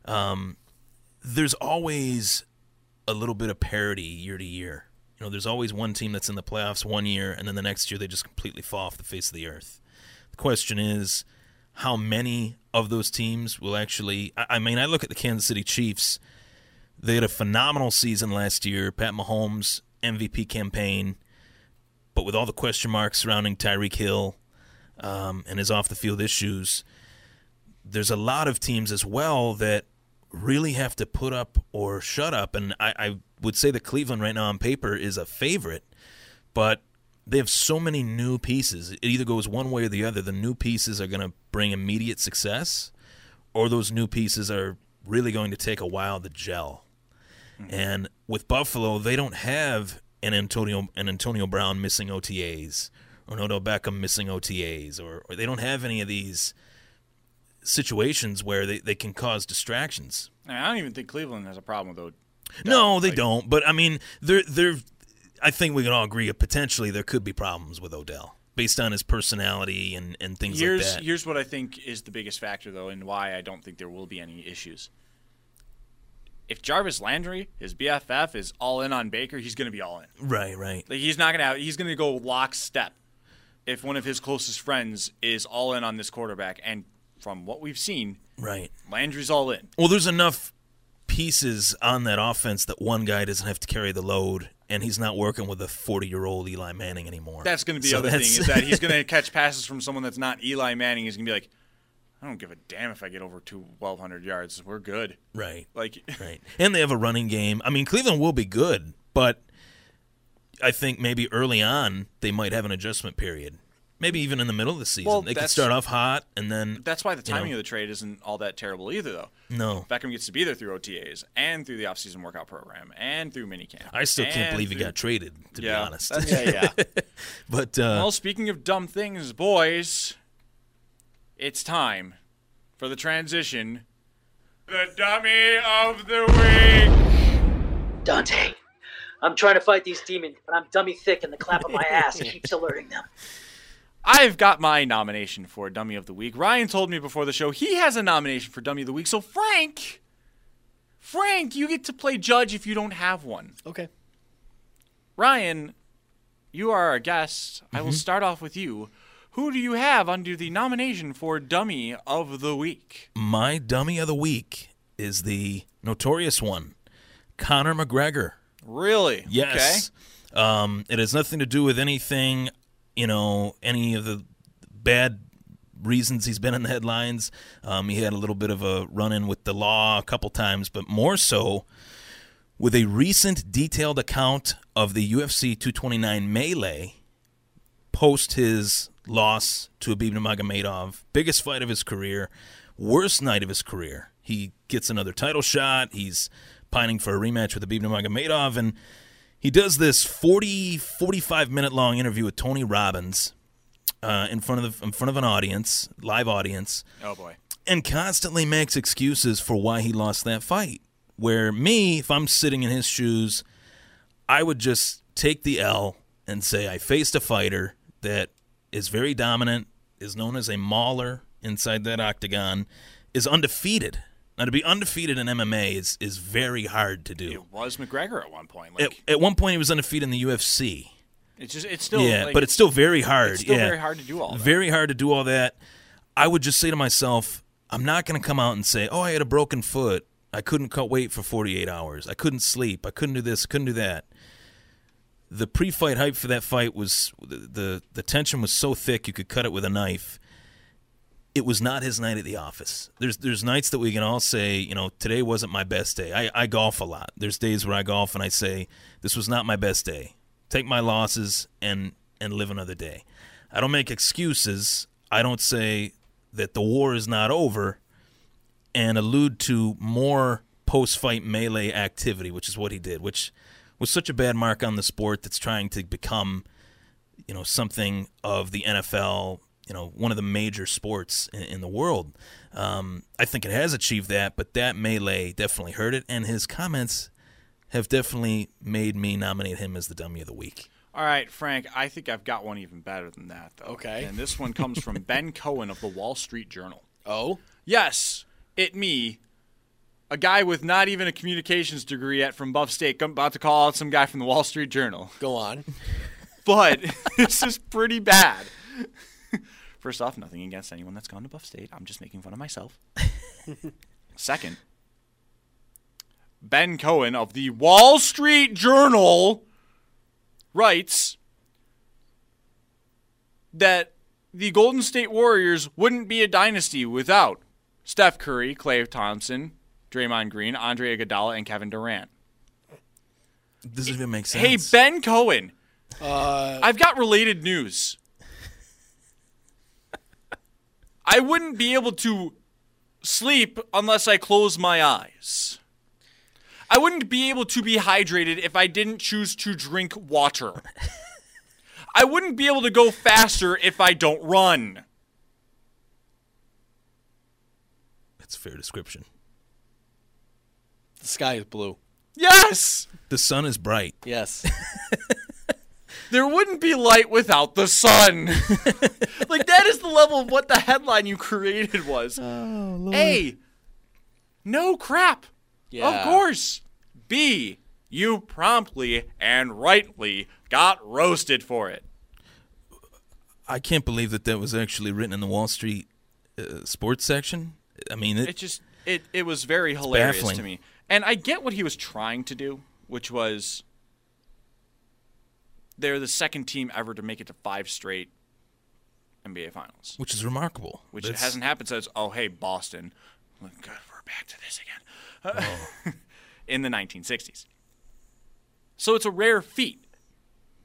there's always a little bit of parity year to year. You know, there's always one team that's in the playoffs one year, and then the next year they just completely fall off the face of the earth. The question is, how many of those teams will actually... I mean, I look at the Kansas City Chiefs. They had a phenomenal season last year. Pat Mahomes, MVP campaign. But with all the question marks surrounding Tyreek Hill and his off-the-field issues, there's a lot of teams as well that really have to put up or shut up. And I would say that Cleveland right now on paper is a favorite, but they have so many new pieces. It either goes one way or the other. The new pieces are going to bring immediate success, or those new pieces are really going to take a while to gel. Mm-hmm. And with Buffalo, they don't have an Antonio Brown missing OTAs, or an Odell Beckham missing OTAs, or they don't have any of these situations where they can cause distractions. I don't even think Cleveland has a problem with Odell. No, they don't. But I mean, they're. I think we can all agree that potentially there could be problems with Odell based on his personality and things like that. Here's what I think is the biggest factor, though, and why I don't think there will be any issues. If Jarvis Landry, his BFF, is all in on Baker, he's going to be all in. Right. Like, he's not going to. He's going to go lockstep if one of his closest friends is all in on this quarterback. And from what we've seen, right, Landry's all in. Well, there's enough pieces on that offense that one guy doesn't have to carry the load, and he's not working with a 40-year-old Eli Manning anymore. That's going to be the other thing, is that he's going to catch passes from someone that's not Eli Manning. He's going to be like, I don't give a damn if I get over 1,200 yards. We're good. Right. Right. And they have a running game. I mean, Cleveland will be good, but I think maybe early on they might have an adjustment period. Maybe even in the middle of the season. Well, they could start off hot and then... That's why the timing of the trade isn't all that terrible either, though. No. Beckham gets to be there through OTAs and through the offseason workout program and through minicamp. I still can't believe he got traded, to be honest. Yeah. But well, speaking of dumb things, boys, it's time for the transition. The Dummy of the Week! Dante, I'm trying to fight these demons, but I'm dummy thick and the clap of my ass keeps alerting them. I've got my nomination for Dummy of the Week. Ryan told me before the show he has a nomination for Dummy of the Week. So, Frank, you get to play judge if you don't have one. Okay. Ryan, you are our guest. I will start off with you. Who do you have under the nomination for Dummy of the Week? My Dummy of the Week is the notorious one, Conor McGregor. Really? Yes. Okay. It has nothing to do with anything, any of the bad reasons he's been in the headlines. He had a little bit of a run-in with the law a couple times, but more so with a recent detailed account of the UFC 229 melee post his loss to Khabib Nurmagomedov. Biggest fight of his career, worst night of his career. He gets another title shot. He's pining for a rematch with Khabib Nurmagomedov, and he does this 45-minute long interview with Tony Robbins in front of an audience, live audience. Oh boy! And constantly makes excuses for why he lost that fight. Where me, if I'm sitting in his shoes, I would just take the L and say I faced a fighter that is very dominant, is known as a mauler inside that octagon, is undefeated. Now, to be undefeated in MMA is very hard to do. It was McGregor at one point. At one point, he was undefeated in the UFC. It's still but it's still very hard. It's still very hard to do all that. Very hard to do all that. I would just say to myself, I'm not going to come out and say, "Oh, I had a broken foot. I couldn't cut weight for 48 hours. I couldn't sleep. I couldn't do this. Couldn't do that." The pre-fight hype for that fight was the tension was so thick you could cut it with a knife. It was not his night at the office. There's nights that we can all say, today wasn't my best day. I golf a lot. There's days where I golf and I say, this was not my best day. Take my losses and live another day. I don't make excuses. I don't say that the war is not over and allude to more post-fight melee activity, which is what he did, which was such a bad mark on the sport that's trying to become, something of the NFL, one of the major sports in the world. I think it has achieved that, but that melee definitely hurt it, and his comments have definitely made me nominate him as the Dummy of the Week. All right, Frank, I think I've got one even better than that, though. Okay. And this one comes from Ben Cohen of the Wall Street Journal. Oh? Yes, me, a guy with not even a communications degree yet from Buff State. I'm about to call out some guy from the Wall Street Journal. Go on. But this is pretty bad. First off, nothing against anyone that's gone to Buff State. I'm just making fun of myself. Second, Ben Cohen of the Wall Street Journal writes that the Golden State Warriors wouldn't be a dynasty without Steph Curry, Klay Thompson, Draymond Green, Andre Iguodala, and Kevin Durant. Doesn't even make sense. Hey, Ben Cohen, I've got related news. I wouldn't be able to sleep unless I close my eyes. I wouldn't be able to be hydrated if I didn't choose to drink water. I wouldn't be able to go faster if I don't run. That's a fair description. The sky is blue. Yes! The sun is bright. Yes. There wouldn't be light without the sun. Like, that is the level of what the headline you created was. Oh, Lord. A, no crap. Yeah. Of course. B, you promptly and rightly got roasted for it. I can't believe that was actually written in the Wall Street sports section. I mean, it was very hilarious baffling to me. And I get what he was trying to do, which was they're the second team ever to make it to 5 straight NBA Finals. Which is remarkable. Which it hasn't happened since, hey, Boston. Good, we're back to this again. In the 1960s. So it's a rare feat.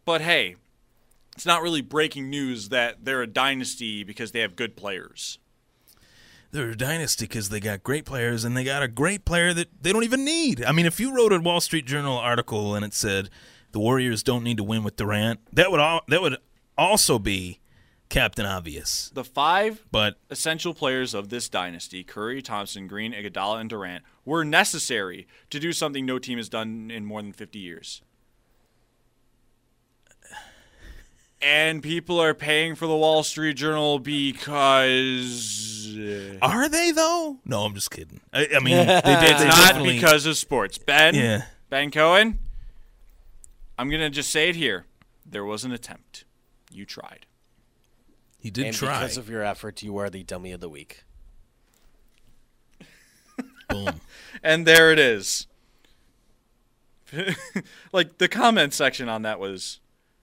But hey, it's not really breaking news that they're a dynasty because they have good players. They're a dynasty because they got great players, and they got a great player that they don't even need. I mean, if you wrote a Wall Street Journal article and it said the Warriors don't need to win with Durant, that would also be Captain Obvious. The 5 essential players of this dynasty, Curry, Thompson, Green, Iguodala, and Durant, were necessary to do something no team has done in more than 50 years. And people are paying for the Wall Street Journal because... Are they, though? No, I'm just kidding. I mean, they did. It's not because of sports. Ben Cohen, I'm going to just say it here. There was an attempt. You tried. He did try. And because of your effort, you are the dummy of the week. Boom. And there it is. Like, the comment section on that was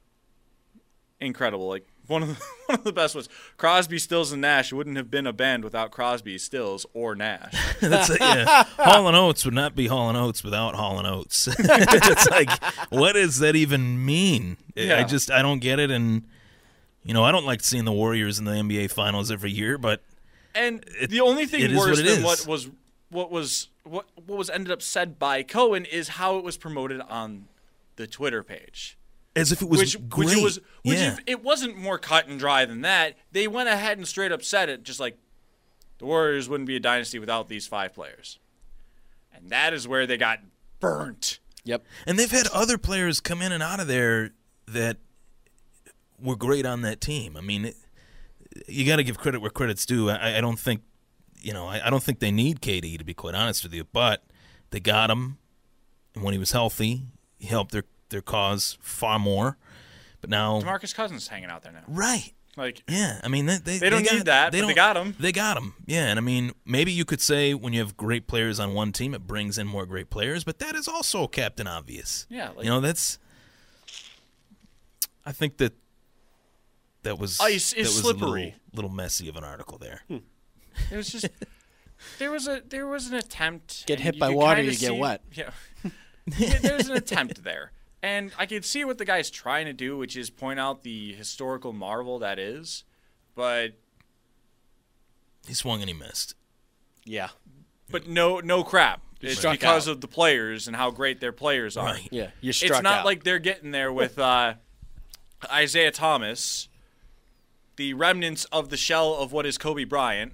incredible. Like, one of the best was Crosby, Stills, and Nash wouldn't have been a band without Crosby, Stills, or Nash. That's it, yeah. Hall & Oates would not be Hall & Oates without Hall & Oates. It's like, what does that even mean? Yeah. I don't get it. And, I don't like seeing the Warriors in the NBA Finals every year, but the only thing worse than what was ended up said by Cohen is how it was promoted on the Twitter page. As if it was great. If it wasn't more cut and dry than that. They went ahead and straight up said it, just like the Warriors wouldn't be a dynasty without these 5 players. And that is where they got burnt. Yep. And they've had other players come in and out of there that were great on that team. I mean, you got to give credit where credit's due. I don't think, I don't think they need KD, to be quite honest with you. But they got him, and when he was healthy, he helped their cause far more. But now DeMarcus Cousins hanging out there now. Right. Like, yeah, I mean, they don't need that, but they got him. They got him, yeah. And, I mean, maybe you could say when you have great players on one team, it brings in more great players, but that is also Captain Obvious. Yeah. That's – I think that was – ice is slippery. A little messy of an article there. It was just – there was an attempt. Get hit by water, you get wet. Yeah. There was an attempt there. And I can see what the guy's trying to do, which is point out the historical marvel that is. But he swung and he missed. Yeah. But no crap. It's because of the players and how great their players are. Right. Yeah, you struck out. It's not like they're getting there with Isaiah Thomas, the remnants of the shell of what is Kobe Bryant,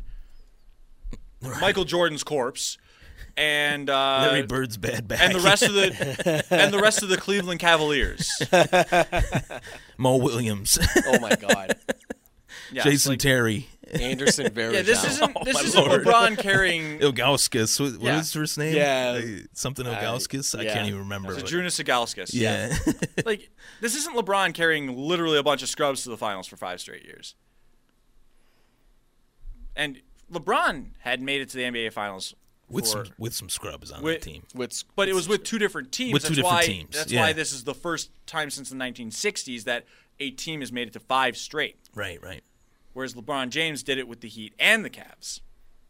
Michael Jordan's corpse, and Larry Bird's bad back, and the rest of the Cleveland Cavaliers. Mo Williams. Oh my God. Yes, Jason Terry. Anderson Varejao. Yeah, this isn't LeBron carrying Ilgauskas. What is his first name? Yeah, something Ilgauskas. I can't even remember. Zydrunas Ilgauskas. Yeah. Like, this isn't LeBron carrying literally a bunch of scrubs to the finals for 5 straight years. And LeBron had made it to the NBA Finals with some scrubs on the team. But it was with 2 different teams. With 2 different teams. That's why this is the first time since the 1960s that a team has made it to 5 straight. Right. Whereas LeBron James did it with the Heat and the Cavs.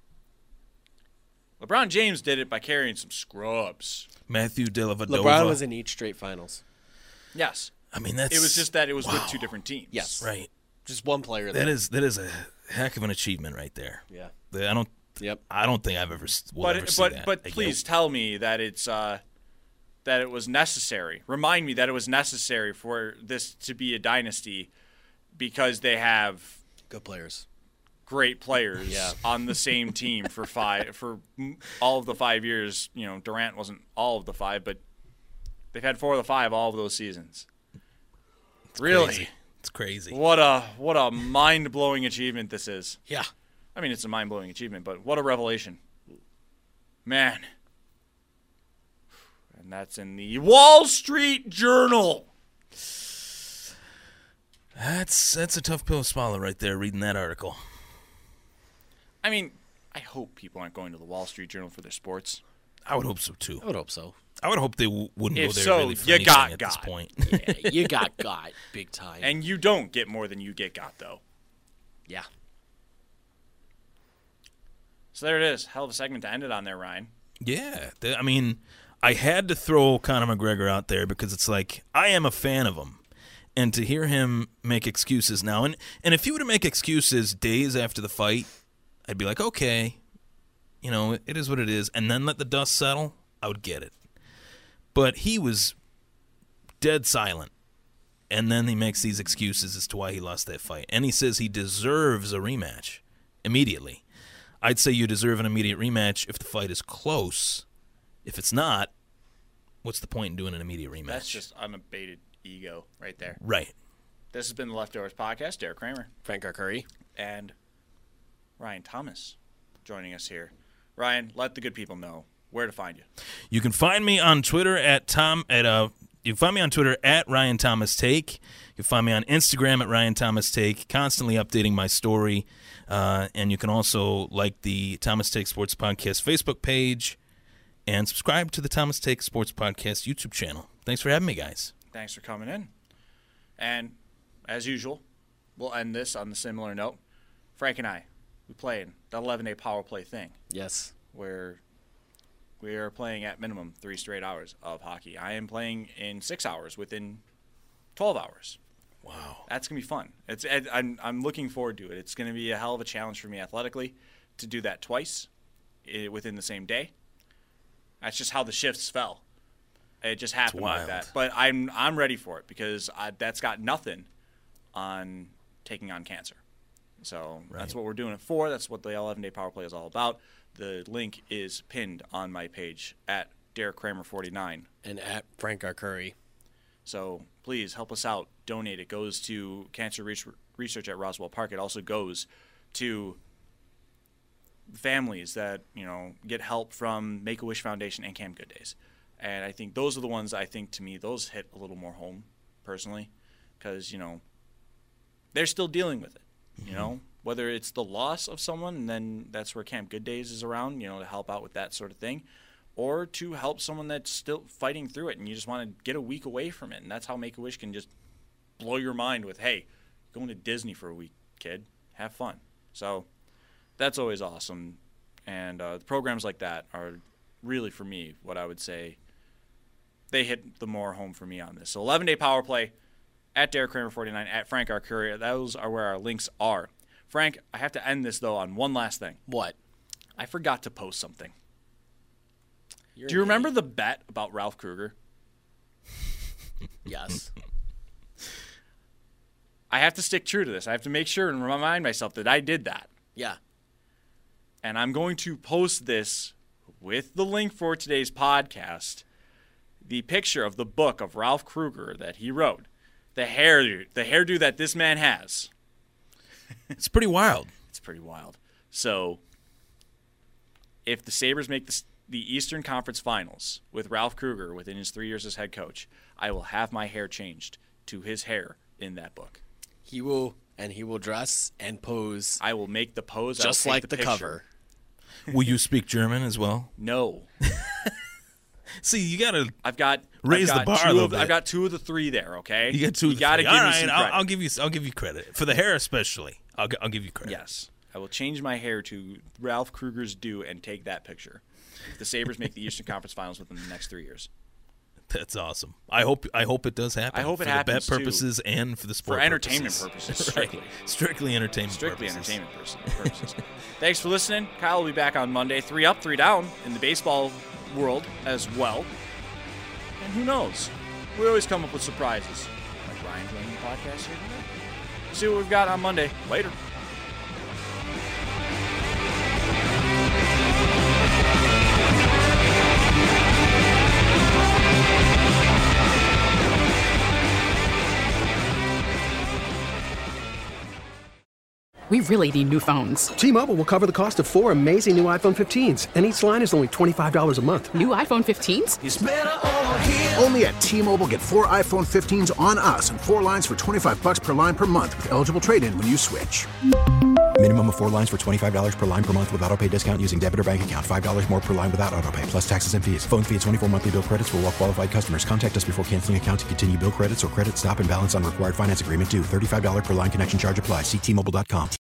LeBron James did it by carrying some scrubs. Matthew Dellavedova. LeBron was in each straight finals. Yes. I mean, it was just that it was with 2 different teams. Yes. Right. Just one player. That is a heck of an achievement right there. Yeah. I don't think I've ever seen that. But please tell me that it's that it was necessary. Remind me that it was necessary for this to be a dynasty because they have good players, great players on the same team for all of the 5 years. Durant wasn't all of the 5, but they've had 4 of the 5 all of those seasons. Really, it's crazy. What a mind-blowing achievement this is. Yeah. I mean, it's a mind-blowing achievement, but what a revelation. Man. And that's in the Wall Street Journal. That's a tough pill to swallow right there, reading that article. I mean, I hope people aren't going to the Wall Street Journal for their sports. I would hope so, too. I would hope so. I would hope they wouldn't go there so, really for you anything got at this point. Yeah, you got big time. And you don't get more than you get got, though. Yeah. So there it is. Hell of a segment to end it on there, Ryan. Yeah. I mean, I had to throw Conor McGregor out there because it's like, I am a fan of him. And to hear him make excuses now, and if he were to make excuses days after the fight, I'd be like, okay, it is what it is, and then let the dust settle, I would get it. But he was dead silent, and then he makes these excuses as to why he lost that fight. And he says he deserves a rematch immediately. I'd say you deserve an immediate rematch if the fight is close. If it's not, what's the point in doing an immediate rematch? That's just unabated ego right there. Right. This has been the Leftovers Podcast. Derek Kramer. Frank Arcuri. And Ryan Thomas joining us here. Ryan, let the good people know where to find you. You can find me on Twitter at Ryan Thomas Take. You can find me on Instagram at Ryan Thomas Take, constantly updating my story. And you can also like the Thomas Take Sports Podcast Facebook page and subscribe to the Thomas Take Sports Podcast YouTube channel. Thanks for having me, guys. Thanks for coming in. And as usual, we'll end this on the similar note. Frank and I, we played the 11-day power play thing. Yes. Where we are playing at minimum 3 straight hours of hockey. I am playing in 6 hours within 12 hours. Wow. That's going to be fun. I'm looking forward to it. It's going to be a hell of a challenge for me athletically to do that twice within the same day. That's just how the shifts fell. It just happened like that. But I'm ready for it because that's got nothing on taking on cancer. So That's what we're doing it for. That's what the 11-day power play is all about. The link is pinned on my page at Derek Kramer 49 and at Frank Arcuri. So please help us out. Donate. It goes to cancer research at Roswell Park. It also goes to families that get help from Make-A-Wish Foundation and Camp Good Days. And I think those are the ones to me, those hit a little more home personally because, they're still dealing with it, whether it's the loss of someone and then that's where Camp Good Days is around, to help out with that sort of thing, or to help someone that's still fighting through it and you just want to get a week away from it. And that's how Make-A-Wish can just blow your mind with, hey, going to Disney for a week, kid. Have fun. So that's always awesome. And the programs like that are really, for me, what I would say they hit the more home for me on this. So 11-day power play at Derek Kramer 49, at Frank Arcuri. Those are where our links are. Frank, I have to end this, though, on one last thing. What? I forgot to post something. Do you remember the bet about Ralph Kruger? Yes. I have to stick true to this. I have to make sure and remind myself that I did that. Yeah. And I'm going to post this with the link for today's podcast, the picture of the book of Ralph Kruger that he wrote. The hairdo that this man has. It's pretty wild. It's pretty wild. So, if the Sabres make the Eastern Conference Finals with Ralph Kruger within his 3 years as head coach, I will have my hair changed to his hair in that book. He will dress and pose. I will make the pose just like the cover. Will you speak German as well? No. See, you gotta. I've got the bar a little bit. I've got 2 of the 3 there. Okay, you got 2 of the 3. Gotta give me some credit. I'll give you credit for the hair, especially. I'll give you credit. Yes, I will change my hair to Ralph Kruger's due and take that picture. If the Sabres make the Eastern Conference Finals within the next 3 years. That's awesome. I hope it does happen. I hope it for happens the bet purposes and for the sport for entertainment purposes. Strictly. Right. Strictly entertainment. Strictly purposes. entertainment purposes. Thanks for listening. Kyle will be back on Monday. 3 up, 3 down in the baseball world as well. And who knows? We always come up with surprises. Like Ryan joining the podcast here today. See what we've got on Monday. Later. We really need new phones. T-Mobile will cover the cost of 4 amazing new iPhone 15s, and each line is only $25 a month. New iPhone 15s? It's better over here. Only at T-Mobile, get 4 iPhone 15s on us and 4 lines for $25 per line per month with eligible trade-in when you switch. Minimum of 4 lines for $25 per line per month with autopay discount using debit or bank account. $5 more per line without autopay, plus taxes and fees. Phone fee at 24 monthly bill credits for well-qualified customers. Contact us before canceling account to continue bill credits or credit stop and balance on required finance agreement due. $35 per line connection charge applies. See T-Mobile.com.